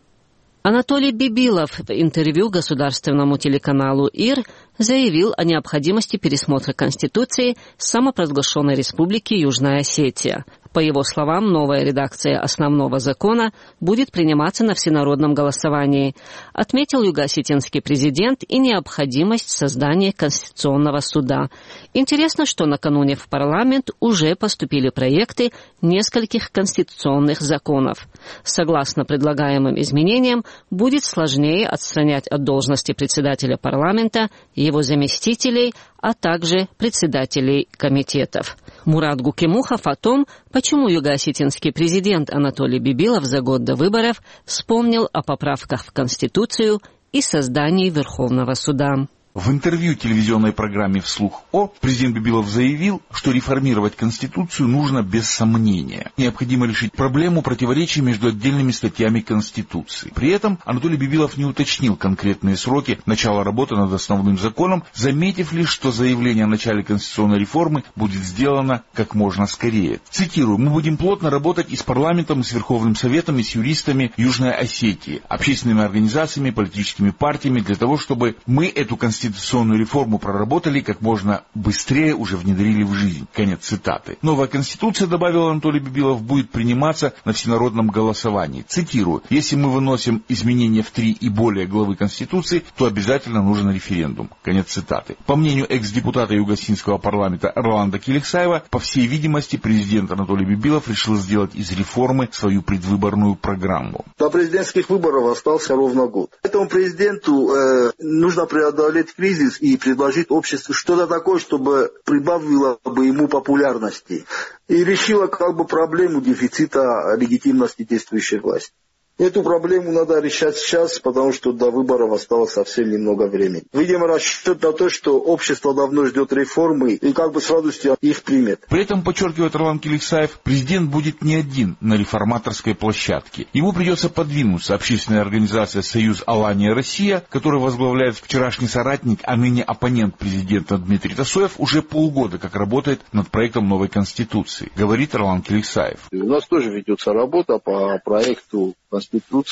Анатолий Бибилов в интервью государственному телеканалу ИР заявил о необходимости пересмотра Конституции самопровозглашенной Республики Южная Осетия. По его словам, новая редакция основного закона будет приниматься на всенародном голосовании. Отметил юго-осетинский президент и необходимость создания Конституционного суда. Интересно, что накануне в парламент уже поступили проекты нескольких конституционных законов. Согласно предлагаемым изменениям, будет сложнее отстранять от должности председателя парламента, его заместителей, а также председателей комитетов. Мурат Гукимухов о том, почему юго-осетинский президент Анатолий Бибилов за год до выборов вспомнил о поправках в Конституцию и создании Верховного суда. В интервью телевизионной программе «Вслух О» президент Бибилов заявил, что реформировать Конституцию нужно без сомнения. Необходимо решить проблему противоречий между отдельными статьями Конституции. При этом Анатолий Бибилов не уточнил конкретные сроки начала работы над основным законом, заметив лишь, что заявление о начале конституционной реформы будет сделано как можно скорее. Цитирую: «Мы будем плотно работать и с парламентом, и с Верховным Советом, и с юристами Южной Осетии, общественными организациями, политическими партиями, для того, чтобы мы эту конституционную реформу проработали как можно быстрее, уже внедрили в жизнь». Конец цитаты. Новая Конституция, добавил Анатолий Бибилов, будет приниматься на всенародном голосовании. Цитирую: «Если мы выносим изменения в 3 и более главы Конституции, то обязательно нужен референдум». Конец цитаты. По мнению экс-депутата Юго-Осетинского парламента Роланда Келексаева, по всей видимости, президент Анатолий Бибилов решил сделать из реформы свою предвыборную программу. До президентских выборов остался ровно год. Этому президенту нужно преодолеть кризис и предложить обществу что-то такое, чтобы прибавило бы ему популярности и решило проблему дефицита легитимности действующей власти. Эту проблему надо решать сейчас, потому что до выборов осталось совсем немного времени. Видимо, расчет на то, что общество давно ждет реформы и с радостью их примет. При этом, подчеркивает Роланд Келексаев, президент будет не один на реформаторской площадке. Ему придется подвинуться. Общественная организация «Союз Алания Россия», которую возглавляет вчерашний соратник, а ныне оппонент президента Дмитрий Тасоев, уже полгода как работает над проектом новой Конституции, говорит Роланд Келексаев. У нас тоже ведется работа по проекту Конституции.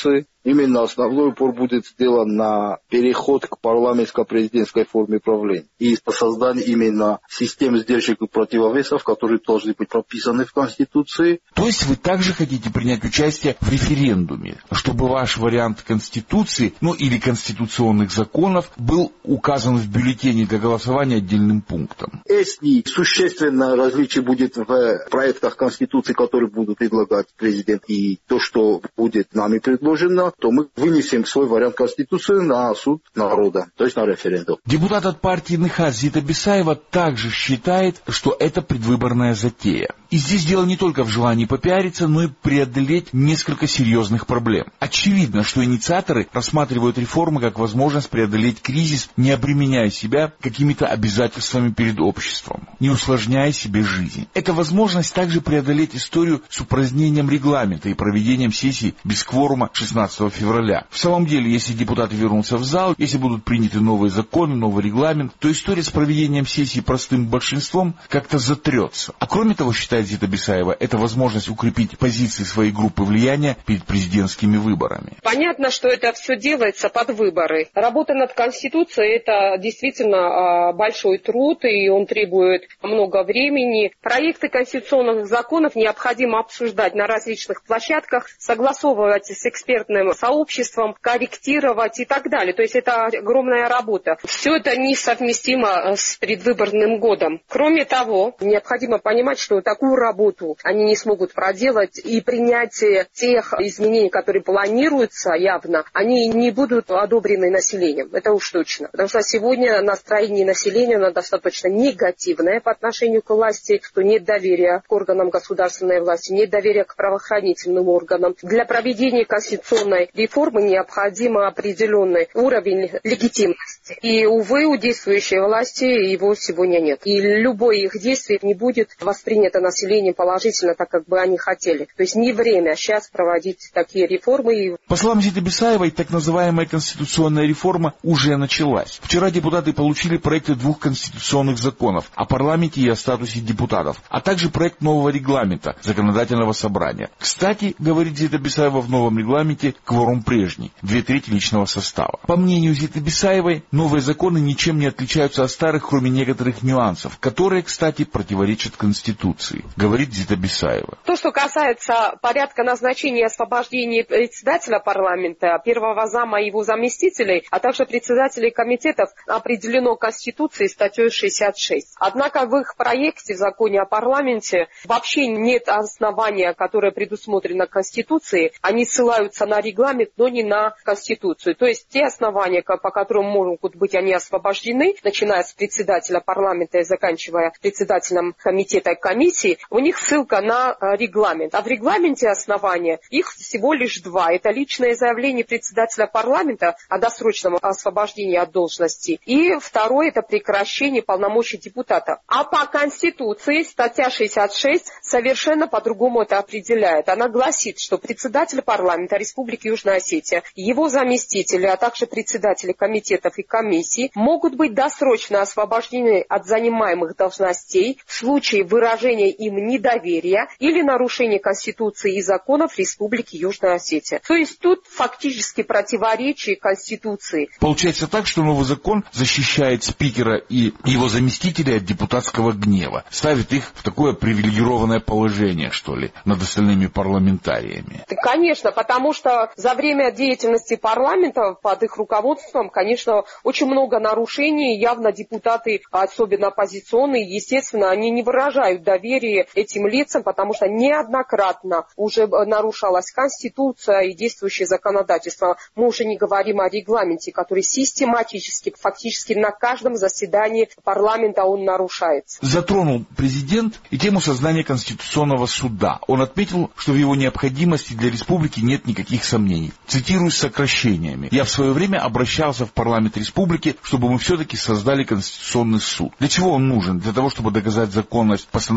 именно основной упор будет сделан на переход к парламентско-президентской форме правления и создание именно систем сдержек и противовесов, которые должны быть прописаны в Конституции. То есть вы также хотите принять участие в референдуме, чтобы ваш вариант Конституции, или конституционных законов был указан в бюллетене для голосования отдельным пунктом? Если существенное различие будет в проектах Конституции, которые будут предлагать президент, и то, что будет нами предложено, то мы вынесем свой вариант Конституции на суд народа, то есть на референдум. Депутат от партии НХАС Зита Бисаева также считает, что это предвыборная затея. И здесь дело не только в желании попиариться, но и преодолеть несколько серьезных проблем. Очевидно, что инициаторы рассматривают реформы как возможность преодолеть кризис, не обременяя себя какими-то обязательствами перед обществом, не усложняя себе жизнь. Это возможность также преодолеть историю с упразднением регламента и проведением сессий без кворума 16 февраля. В самом деле, если депутаты вернутся в зал, если будут приняты новые законы, новый регламент, то история с проведением сессий простым большинством как-то затрется. А кроме того, считает Зита Бисаева, это возможность укрепить позиции своей группы влияния перед президентскими выборами. Понятно, что это все делается под выборы. Работа над Конституцией – это действительно большой труд, и он требует много времени. Проекты конституционных законов необходимо обсуждать на различных площадках, согласовывать с экспертным сообществом, корректировать и так далее. То есть это огромная работа. Все это несовместимо с предвыборным годом. Кроме того, необходимо понимать, что такую работу они не смогут проделать, и принятие тех изменений, которые планируются явно, они не будут одобрены населением. Это уж точно. Потому что сегодня настроение населения достаточно негативное по отношению к власти, что нет доверия к органам государственной власти, нет доверия к правоохранительным органам. Для проведения конституционной реформы необходим определенный уровень легитимности. И, увы, у действующей власти его сегодня нет. И любое их действие не будет воспринято населением положительно, так как бы они хотели. То есть не время сейчас проводить такие реформы. По словам Зиты Бисаевой, так называемая конституционная реформа уже началась. Вчера депутаты получили проекты 2 конституционных законов о парламенте и о статусе депутатов, а также проект нового регламента законодательного собрания. Кстати, говорит Зита Бисаева, в новом регламенте кворум прежний, 2/3 личного состава. По мнению Зиты Бисаевой, новые законы ничем не отличаются от старых, кроме некоторых нюансов, которые, кстати, противоречат Конституции, говорит Зита Бисаева. То, что касается порядка назначения и освобождения председателя парламента, первого зама и его заместителей, а также председателей комитетов, определено Конституцией статьей 66. Однако в их проекте, в законе о парламенте, вообще нет основания, которое предусмотрено Конституцией. Они ссылаются на регламент, но не на Конституцию. То есть те основания, по которым могут быть они освобождены, начиная с председателя парламента и заканчивая председателем комитета и комиссии, у них ссылка на регламент. А в регламенте основания их всего лишь 2. Это личное заявление председателя парламента о досрочном освобождении от должности. И второе – это прекращение полномочий депутата. А по Конституции статья 66 совершенно по-другому это определяет. Она гласит, что председатель парламента Республики Южная Осетия, его заместители, а также председатели комитетов и комиссий могут быть досрочно освобождены от занимаемых должностей в случае выражения им недоверия или нарушения Конституции и законов Республики Южная Осетия. То есть тут фактически противоречие Конституции. Получается так, что новый закон защищает спикера и его заместителей от депутатского гнева, ставит их в такое привилегированное положение, что ли, над остальными парламентариями. Конечно, потому что за время деятельности парламента под их руководством, конечно, очень много нарушений. Явно депутаты, особенно оппозиционные, естественно, они не выражают доверия этим лицам, потому что неоднократно уже нарушалась Конституция и действующее законодательство. Мы уже не говорим о регламенте, который систематически, фактически на каждом заседании парламента он нарушается. Затронул президент и тему создания Конституционного суда. Он отметил, что в его необходимости для республики нет никаких сомнений. Цитирую с сокращениями. «Я в свое время обращался в парламент республики, чтобы мы все-таки создали Конституционный суд. Для чего он нужен? Для того, чтобы доказать законность постановлений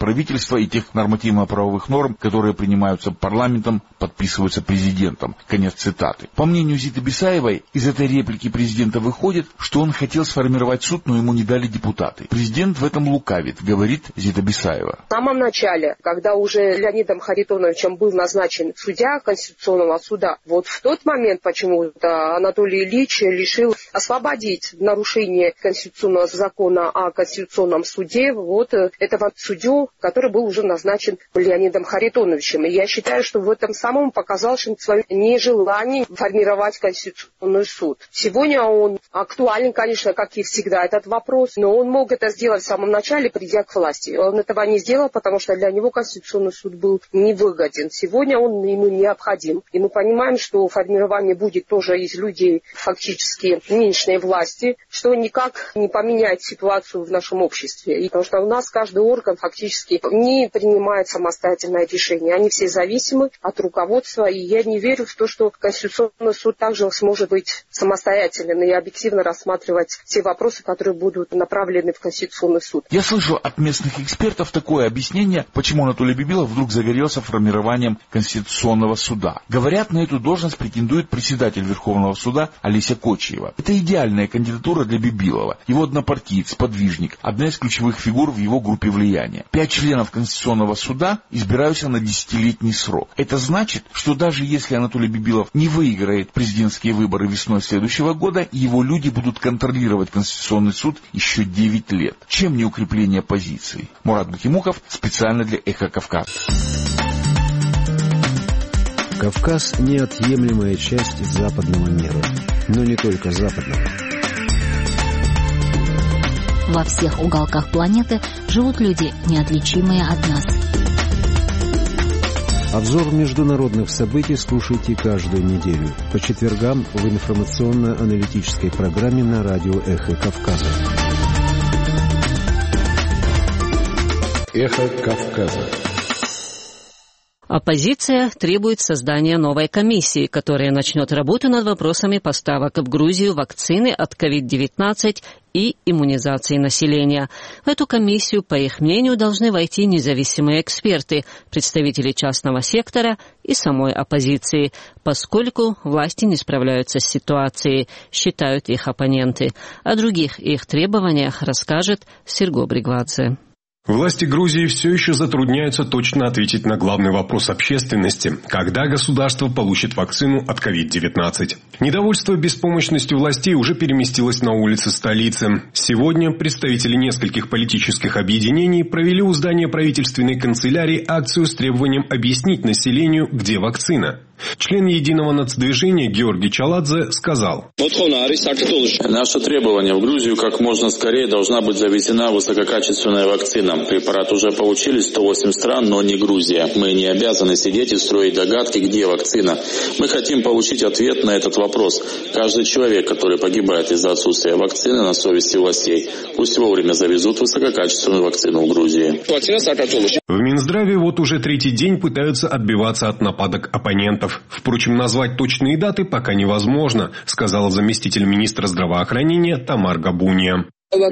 правительства и тех нормативно-правовых норм, которые принимаются парламентом, подписываются президентом. Конец цитаты. По мнению Зиты Бисаевой, из этой реплики президента выходит, что он хотел сформировать суд, но ему не дали депутаты. Президент в этом лукавит, говорит Зита Бисаева. В самом начале, когда уже Леонидом Харитоновичем был назначен судья Конституционного суда, вот в тот момент почему-то Анатолий Ильич решил освободить в нарушение конституционного закона о Конституционном суде вот этого судью, который был уже назначен Леонидом Харитоновичем. И я считаю, что в этом самом показал свое нежелание формировать Конституционный суд. Сегодня он актуален, конечно, как и всегда, этот вопрос, но он мог это сделать в самом начале, придя к власти. Он этого не сделал, потому что для него Конституционный суд был невыгоден. Сегодня он ему необходим. И мы понимаем, что формирование будет тоже из людей фактически нынешней власти, что никак не поменяет ситуацию в нашем обществе. И потому что у нас каждый орган фактически не принимает самостоятельное решение. Они все зависимы от руководства. И я не верю в то, что Конституционный суд также сможет быть самостоятельным и объективно рассматривать все вопросы, которые будут направлены в Конституционный суд. Я слышу от местных экспертов такое объяснение, почему Анатолий Бибилов вдруг загорелся формированием Конституционного суда. Говорят, на эту должность претендует председатель Верховного суда Олеся Кочиева. Это идеальная кандидатура для Бибилова. Его однопартиец, сподвижник, одна из ключевых фигур в его группе влияния. 5 членов Конституционного суда избираются на 10-летний срок. Это значит, что даже если Анатолий Бибилов не выиграет президентские выборы весной следующего года, его люди будут контролировать Конституционный суд еще 9 лет. Чем не укрепление позиций? Мурат Бакимухов специально для «Эхо Кавказа». Кавказ – неотъемлемая часть западного мира. Но не только западного. Во всех уголках планеты живут люди, неотличимые от нас. Обзор международных событий слушайте каждую неделю по четвергам в информационно-аналитической программе на радио «Эхо Кавказа». «Эхо Кавказа». Оппозиция требует создания новой комиссии, которая начнет работу над вопросами поставок в Грузию вакцины от COVID-19 и иммунизации населения. В эту комиссию, по их мнению, должны войти независимые эксперты, представители частного сектора и самой оппозиции, поскольку власти не справляются с ситуацией, считают их оппоненты. О других их требованиях расскажет Серго Бригвадзе. Власти Грузии все еще затрудняются точно ответить на главный вопрос общественности – когда государство получит вакцину от COVID-19. Недовольство беспомощностью властей уже переместилось на улицы столицы. Сегодня представители нескольких политических объединений провели у здания правительственной канцелярии акцию с требованием объяснить населению, где вакцина. Член Единого нацдвижения Георгий Чаладзе сказал: «Наше требование: в Грузию как можно скорее должна быть завезена высококачественная вакцина. Препарат уже получили 108 стран, но не Грузия. Мы не обязаны сидеть и строить догадки, где вакцина. Мы хотим получить ответ на этот вопрос. Каждый человек, который погибает из-за отсутствия вакцины, на совести властей. Пусть вовремя завезут высококачественную вакцину в Грузии». В Минздраве вот уже 3-й день пытаются отбиваться от нападок оппонентов. Впрочем, назвать точные даты пока невозможно, сказала заместитель министра здравоохранения Тамар Габуния.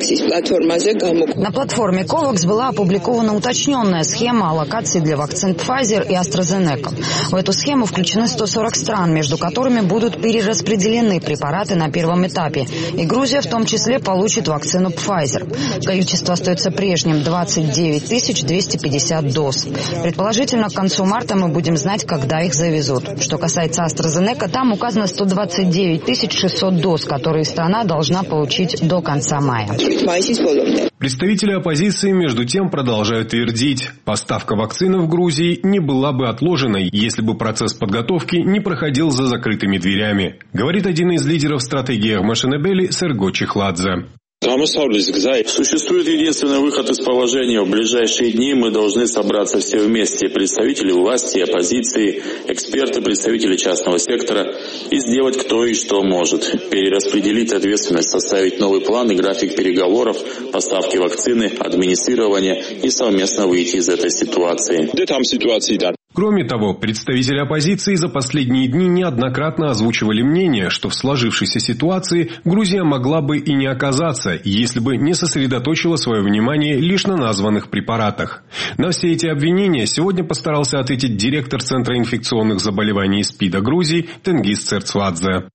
На платформе COVAX была опубликована уточненная схема аллокации для вакцин Pfizer и AstraZeneca. В эту схему включены 140 стран, между которыми будут перераспределены препараты на первом этапе. И Грузия в том числе получит вакцину Pfizer. Количество остается прежним – 29 250 доз. Предположительно, к концу марта мы будем знать, когда их завезут. Что касается AstraZeneca, там указано 129 600 доз, которые страна должна получить до конца мая. Представители оппозиции, между тем, продолжают твердить: поставка вакцины в Грузии не была бы отложена, если бы процесс подготовки не проходил за закрытыми дверями, говорит один из лидеров стратегии Ахмашинебели Серго Чехладзе. Существует единственный выход из положения. В ближайшие дни мы должны собраться все вместе, представители власти, оппозиции, эксперты, представители частного сектора, и сделать кто и что может. Перераспределить ответственность, составить новый план и график переговоров, поставки вакцины, администрирования и совместно выйти из этой ситуации. Кроме того, представители оппозиции за последние дни неоднократно озвучивали мнение, что в сложившейся ситуации Грузия могла бы и не оказаться, если бы не сосредоточила свое внимание лишь на названных препаратах. На все эти обвинения сегодня постарался ответить директор Центра инфекционных заболеваний СПИДа Грузии Тенгиз Церцвадзе.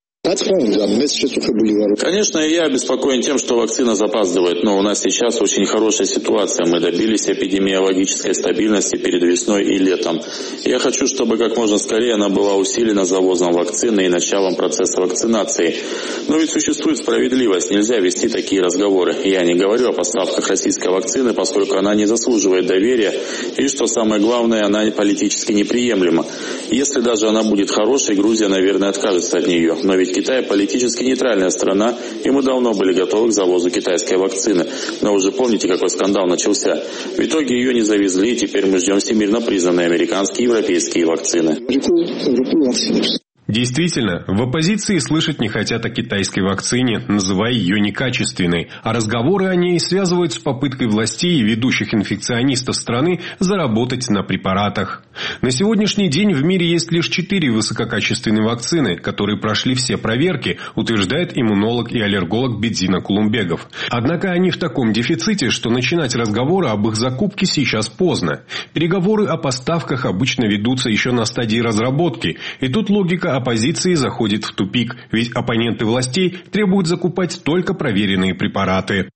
Конечно, я обеспокоен тем, что вакцина запаздывает, но у нас сейчас очень хорошая ситуация. Мы добились эпидемиологической стабильности перед весной и летом. Я хочу, чтобы как можно скорее она была усилена завозом вакцины и началом процесса вакцинации. Но ведь существует справедливость, нельзя вести такие разговоры. Я не говорю о поставках российской вакцины, поскольку она не заслуживает доверия и, что самое главное, она политически неприемлема. Если даже она будет хорошей, Грузия, наверное, откажется от нее. Но ведь Китай политически нейтральная страна, и мы давно были готовы к завозу китайской вакцины. Но вы же помните, какой скандал начался. В итоге ее не завезли, и теперь мы ждем всемирно признанные американские и европейские вакцины. Действительно, в оппозиции слышать не хотят о китайской вакцине, называя ее некачественной, а разговоры о ней связывают с попыткой властей и ведущих инфекционистов страны заработать на препаратах. На сегодняшний день в мире есть лишь 4 высококачественные вакцины, которые прошли все проверки, утверждает иммунолог и аллерголог Бедзина Кулумбегов. Однако они в таком дефиците, что начинать разговоры об их закупке сейчас поздно. Переговоры о поставках обычно ведутся еще на стадии разработки, и тут логика оппозиции заходит в тупик, ведь оппоненты властей требуют закупать только проверенные препараты.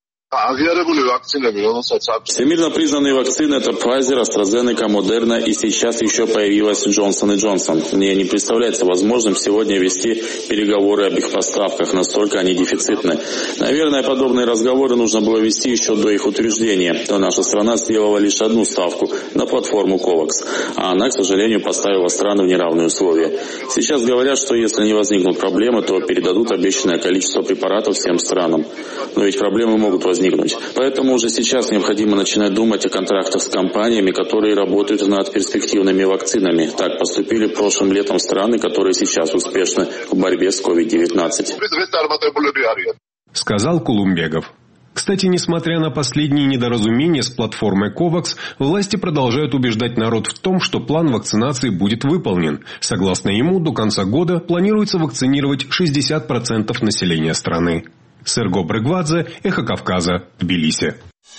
Всемирно признанные вакцины – это Pfizer, AstraZeneca, Moderna и сейчас еще появилась Johnson & Johnson. Мне не представляется возможным сегодня вести переговоры об их поставках, настолько они дефицитны. Наверное, подобные разговоры нужно было вести еще до их утверждения, но наша страна сделала лишь одну ставку на платформу COVAX, а она, к сожалению, поставила страны в неравные условия. Сейчас говорят, что если не возникнут проблемы, то передадут обещанное количество препаратов всем странам. Но ведь проблемы могут возникнуть. Поэтому уже сейчас необходимо начинать думать о контрактах с компаниями, которые работают над перспективными вакцинами. Так поступили прошлым летом страны, которые сейчас успешны в борьбе с COVID-19. Сказал Кулумбегов. Кстати, несмотря на последние недоразумения с платформой COVAX, власти продолжают убеждать народ в том, что план вакцинации будет выполнен. Согласно ему, до конца года планируется вакцинировать 60% населения страны. Серго Брыгвадзе, Эхо Кавказа, Тбилиси.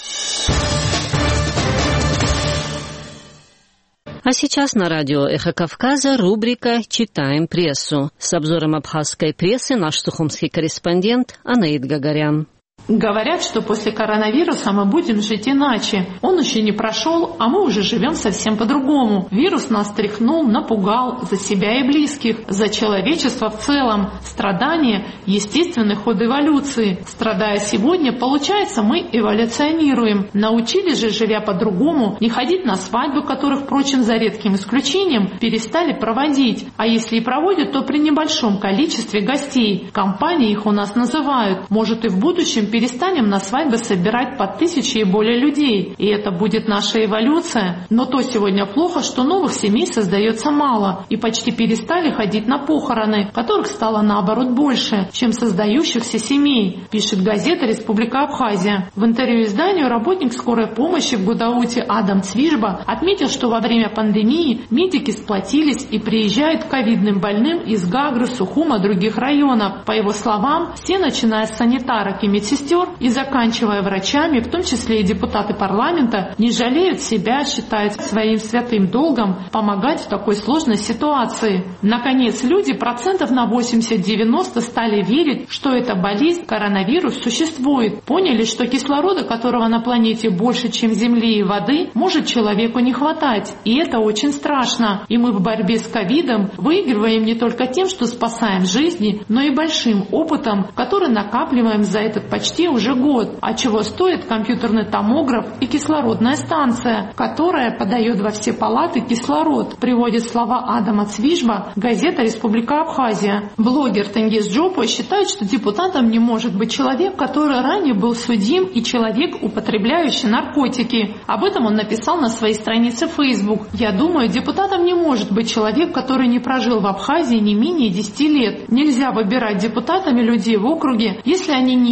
А сейчас на радио «Эхо Кавказа» рубрика «Читаем прессу». С обзором абхазской прессы наш сухумский корреспондент Анаид Гагарян. Говорят, что после коронавируса мы будем жить иначе. Он еще не прошел, а мы уже живем совсем по-другому. Вирус нас тряхнул, напугал за себя и близких, за человечество в целом. Страдание – естественный ход эволюции. Страдая сегодня, получается, мы эволюционируем. Научились же, живя по-другому, не ходить на свадьбы, которых, впрочем, за редким исключением, перестали проводить. А если и проводят, то при небольшом количестве гостей. Компании их у нас называют. Может, и в будущем перестанем на свадьбы собирать по 1000 и более людей. И это будет наша эволюция. Но то сегодня плохо, что новых семей создается мало. И почти перестали ходить на похороны, которых стало наоборот больше, чем создающихся семей, пишет газета «Республика Абхазия». В интервью изданию работник скорой помощи в Гудауте Адам Цвижба отметил, что во время пандемии медики сплотились и приезжают к ковидным больным из Гагры, Сухума, других районов. По его словам, все, начиная с санитарок и медсестер и заканчивая врачами, в том числе и депутаты парламента, не жалеют себя, считают своим святым долгом помогать в такой сложной ситуации. Наконец, люди процентов на 80-90 стали верить, что эта болезнь, коронавирус, существует. Поняли, что кислорода, которого на планете больше, чем земли и воды, может человеку не хватать. И это очень страшно. И мы в борьбе с ковидом выигрываем не только тем, что спасаем жизни, но и большим опытом, который накапливаем за этот почти уже год. А чего стоит компьютерный томограф и кислородная станция, которая подает во все палаты кислород, приводит слова Адама Цвижба газета «Республика Абхазия». Блогер Тенгиз Джопо считает, что депутатом не может быть человек, который ранее был судим, и человек, употребляющий наркотики. Об этом он написал на своей странице в Facebook. «Я думаю, депутатом не может быть человек, который не прожил в Абхазии не менее 10 лет. Нельзя выбирать депутатами людей в округе, если они не имеют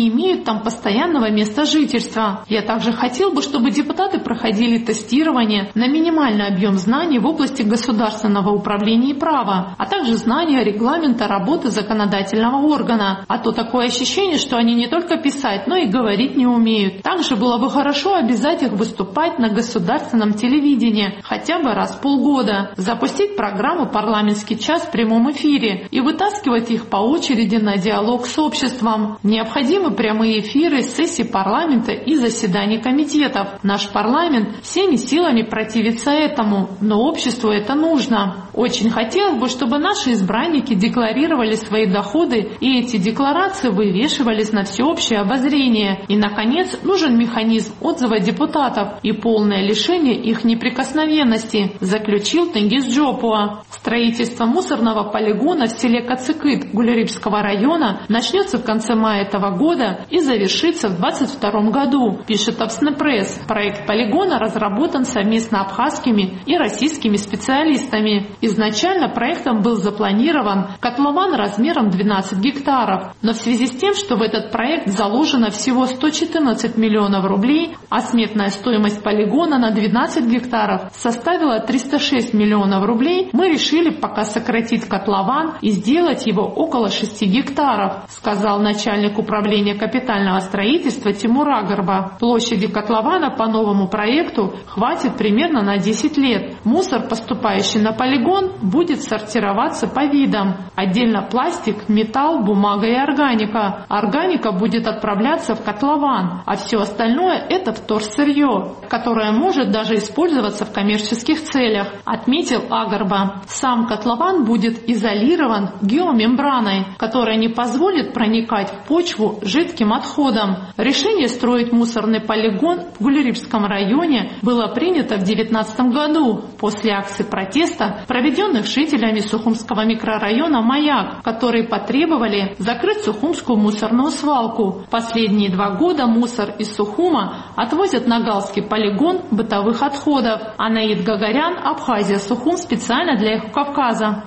пунктом постоянного места жительства. Я также хотел бы, чтобы депутаты проходили тестирование на минимальный объем знаний в области государственного управления и права, а также знания регламента работы законодательного органа. А то такое ощущение, что они не только писать, но и говорить не умеют. Также было бы хорошо обязать их выступать на государственном телевидении хотя бы раз в полгода, запустить программу «Парламентский час» в прямом эфире и вытаскивать их по очереди на диалог с обществом. Необходимы прямые эфиры сессий парламента и заседаний комитетов. Наш парламент всеми силами противится этому, но обществу это нужно. Очень хотелось бы, чтобы наши избранники декларировали свои доходы, и эти декларации вывешивались на всеобщее обозрение. И, наконец, нужен механизм отзыва депутатов и полное лишение их неприкосновенности, заключил Тенгиз Джопуа. Строительство мусорного полигона в селе Кацикыт Гулерибского района начнется в конце мая этого года и завершится в 2022 году, пишет Авснепресс. Проект полигона разработан совместно абхазскими и российскими специалистами. Изначально проектом был запланирован котлован размером 12 гектаров, но в связи с тем, что в этот проект заложено всего 114 миллионов рублей, а сметная стоимость полигона на 12 гектаров составила 306 миллионов рублей, мы решили пока сократить котлован и сделать его около 6 гектаров, сказал начальник управления капитального строительства Тимур Агарба. Площади котлована по новому проекту хватит примерно на 10 лет. Мусор, поступающий на полигон, будет сортироваться по видам. Отдельно пластик, металл, бумага и органика. Органика будет отправляться в котлован, а все остальное – это вторсырье, которое может даже использоваться в коммерческих целях, отметил Агарба. Сам котлован будет изолирован геомембраной, которая не позволит проникать в почву жидким отходом. Решение строить мусорный полигон в Гулерибском районе было принято в 2019 году после акций протеста, проведенных жителями Сухумского микрорайона «Маяк», которые потребовали закрыть Сухумскую мусорную свалку. Последние 2 года мусор из Сухума отвозят на Галский полигон бытовых отходов. Анаид Гагарян, Абхазия, Сухум, специально для Эхо Кавказа.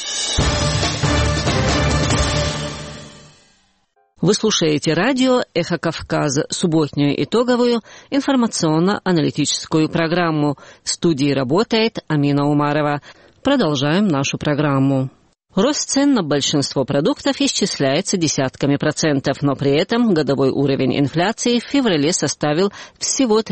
Вы слушаете радио «Эхо Кавказа», субботнюю итоговую информационно-аналитическую программу. В студии работает Амина Умарова. Продолжаем нашу программу. Рост цен на большинство продуктов исчисляется десятками процентов, но при этом годовой уровень инфляции в феврале составил всего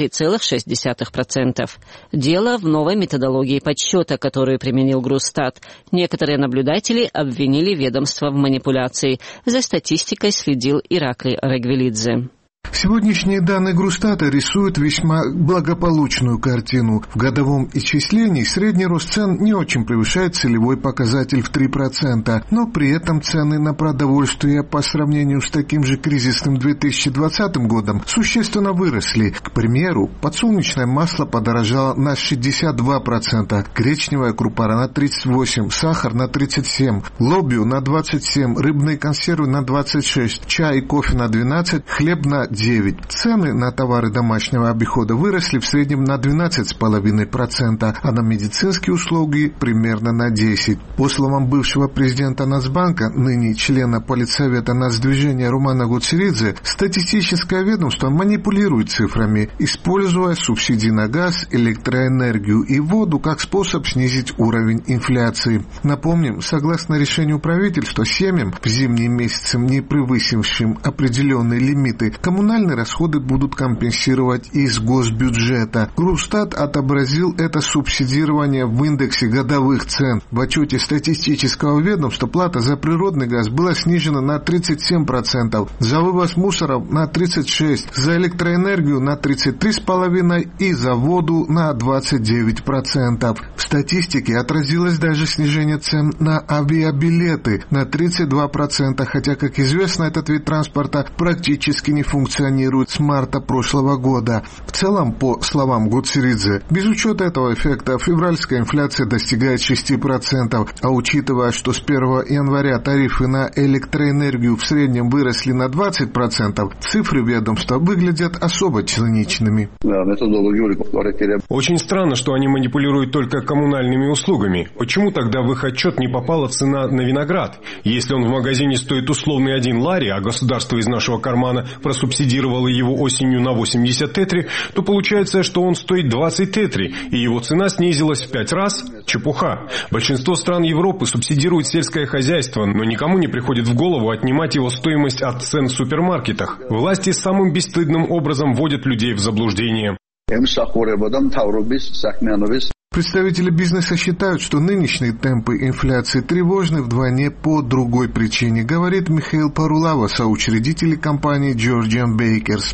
3,6%. Дело в новой методологии подсчета, которую применил Грустат. Некоторые наблюдатели обвинили ведомство в манипуляции. За статистикой следил Ираклий Арагвелидзе. Сегодняшние данные Грустата рисуют весьма благополучную картину. В годовом исчислении средний рост цен не очень превышает целевой показатель в 3%, но при этом цены на продовольствие по сравнению с таким же кризисным 2020 годом существенно выросли. К примеру, подсолнечное масло подорожало на 62%, гречневая крупа на 38%, сахар на 37%, лобио на 27%, рыбные консервы на 26%, чай и кофе на 12%, хлеб на 9%. Цены на товары домашнего обихода выросли в среднем на 12,5%, а на медицинские услуги примерно на 10%. По словам бывшего президента Нацбанка, ныне члена Политсовета Нацдвижения Румана Гуцеридзе, статистическое ведомство манипулирует цифрами, используя субсидии на газ, электроэнергию и воду как способ снизить уровень инфляции. Напомним, согласно решению правительства, семьям в зимние месяцы, не превысившим определенные лимиты, коммунальные расходы будут компенсировать из госбюджета. Грустат отобразил это субсидирование в индексе годовых цен. В отчете статистического ведомства плата за природный газ была снижена на 37%, за вывоз мусора на 36%, за электроэнергию на 33,5% и за воду на 29%. В статистике отразилось даже снижение цен на авиабилеты на 32%, хотя, как известно, этот вид транспорта практически не функционирует с марта прошлого года. В целом, по словам Гуцеридзе, без учета этого эффекта февральская инфляция достигает 6%, а учитывая, что с 1 января тарифы на электроэнергию в среднем выросли на 20%, цифры ведомства выглядят особо циничными. Очень странно, что они манипулируют только коммунальными услугами. Почему тогда в их отчет не попала цена на виноград? Если он в магазине стоит условный 1 лари, а государство из нашего кармана просубсидировало субсидировала его осенью на 80 тетри, то получается, что он стоит 20 тетри, и его цена снизилась в 5 раз? Чепуха. Большинство стран Европы субсидируют сельское хозяйство, но никому не приходит в голову отнимать его стоимость от цен в супермаркетах. Власти самым бесстыдным образом вводят людей в заблуждение. Представители бизнеса считают, что нынешние темпы инфляции тревожны вдвойне по другой причине, говорит Михаил Парулава, соучредитель компании Georgian Bakers.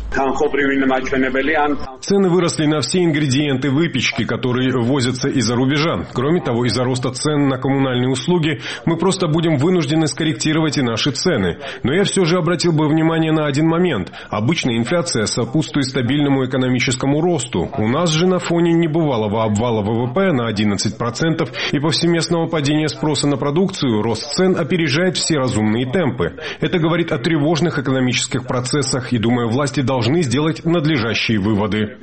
Цены выросли на все ингредиенты выпечки, которые возятся из-за рубежа. Кроме того, из-за роста цен на коммунальные услуги мы просто будем вынуждены скорректировать и наши цены. Но я все же обратил бы внимание на один момент. Обычно инфляция сопутствует стабильному экономическому росту. У нас же на фоне небывалого обвала ВВП на 11% и повсеместного падения спроса на продукцию, рост цен опережает все разумные темпы. Это говорит о тревожных экономических процессах, и, думаю, власти должны сделать надлежащие выводы.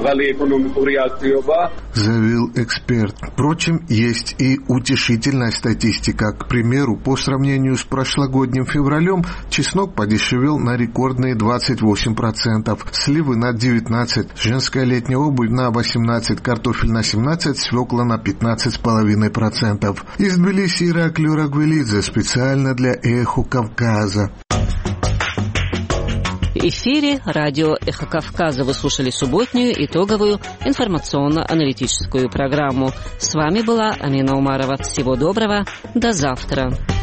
Заявил эксперт. Впрочем, есть и утешительная статистика. К примеру, по сравнению с прошлогодним февралем, чеснок подешевел на рекордные 28%, сливы на 19%, женская летняя обувь на 18%, картофель на 17%, свекла на 15,5%. Из Тбилиси Ираклий Рагвелидзе специально для «Эхо Кавказа». В эфире радио «Эхо Кавказа» вы слушали субботнюю итоговую информационно-аналитическую программу. С вами была Амина Умарова. Всего доброго. До завтра.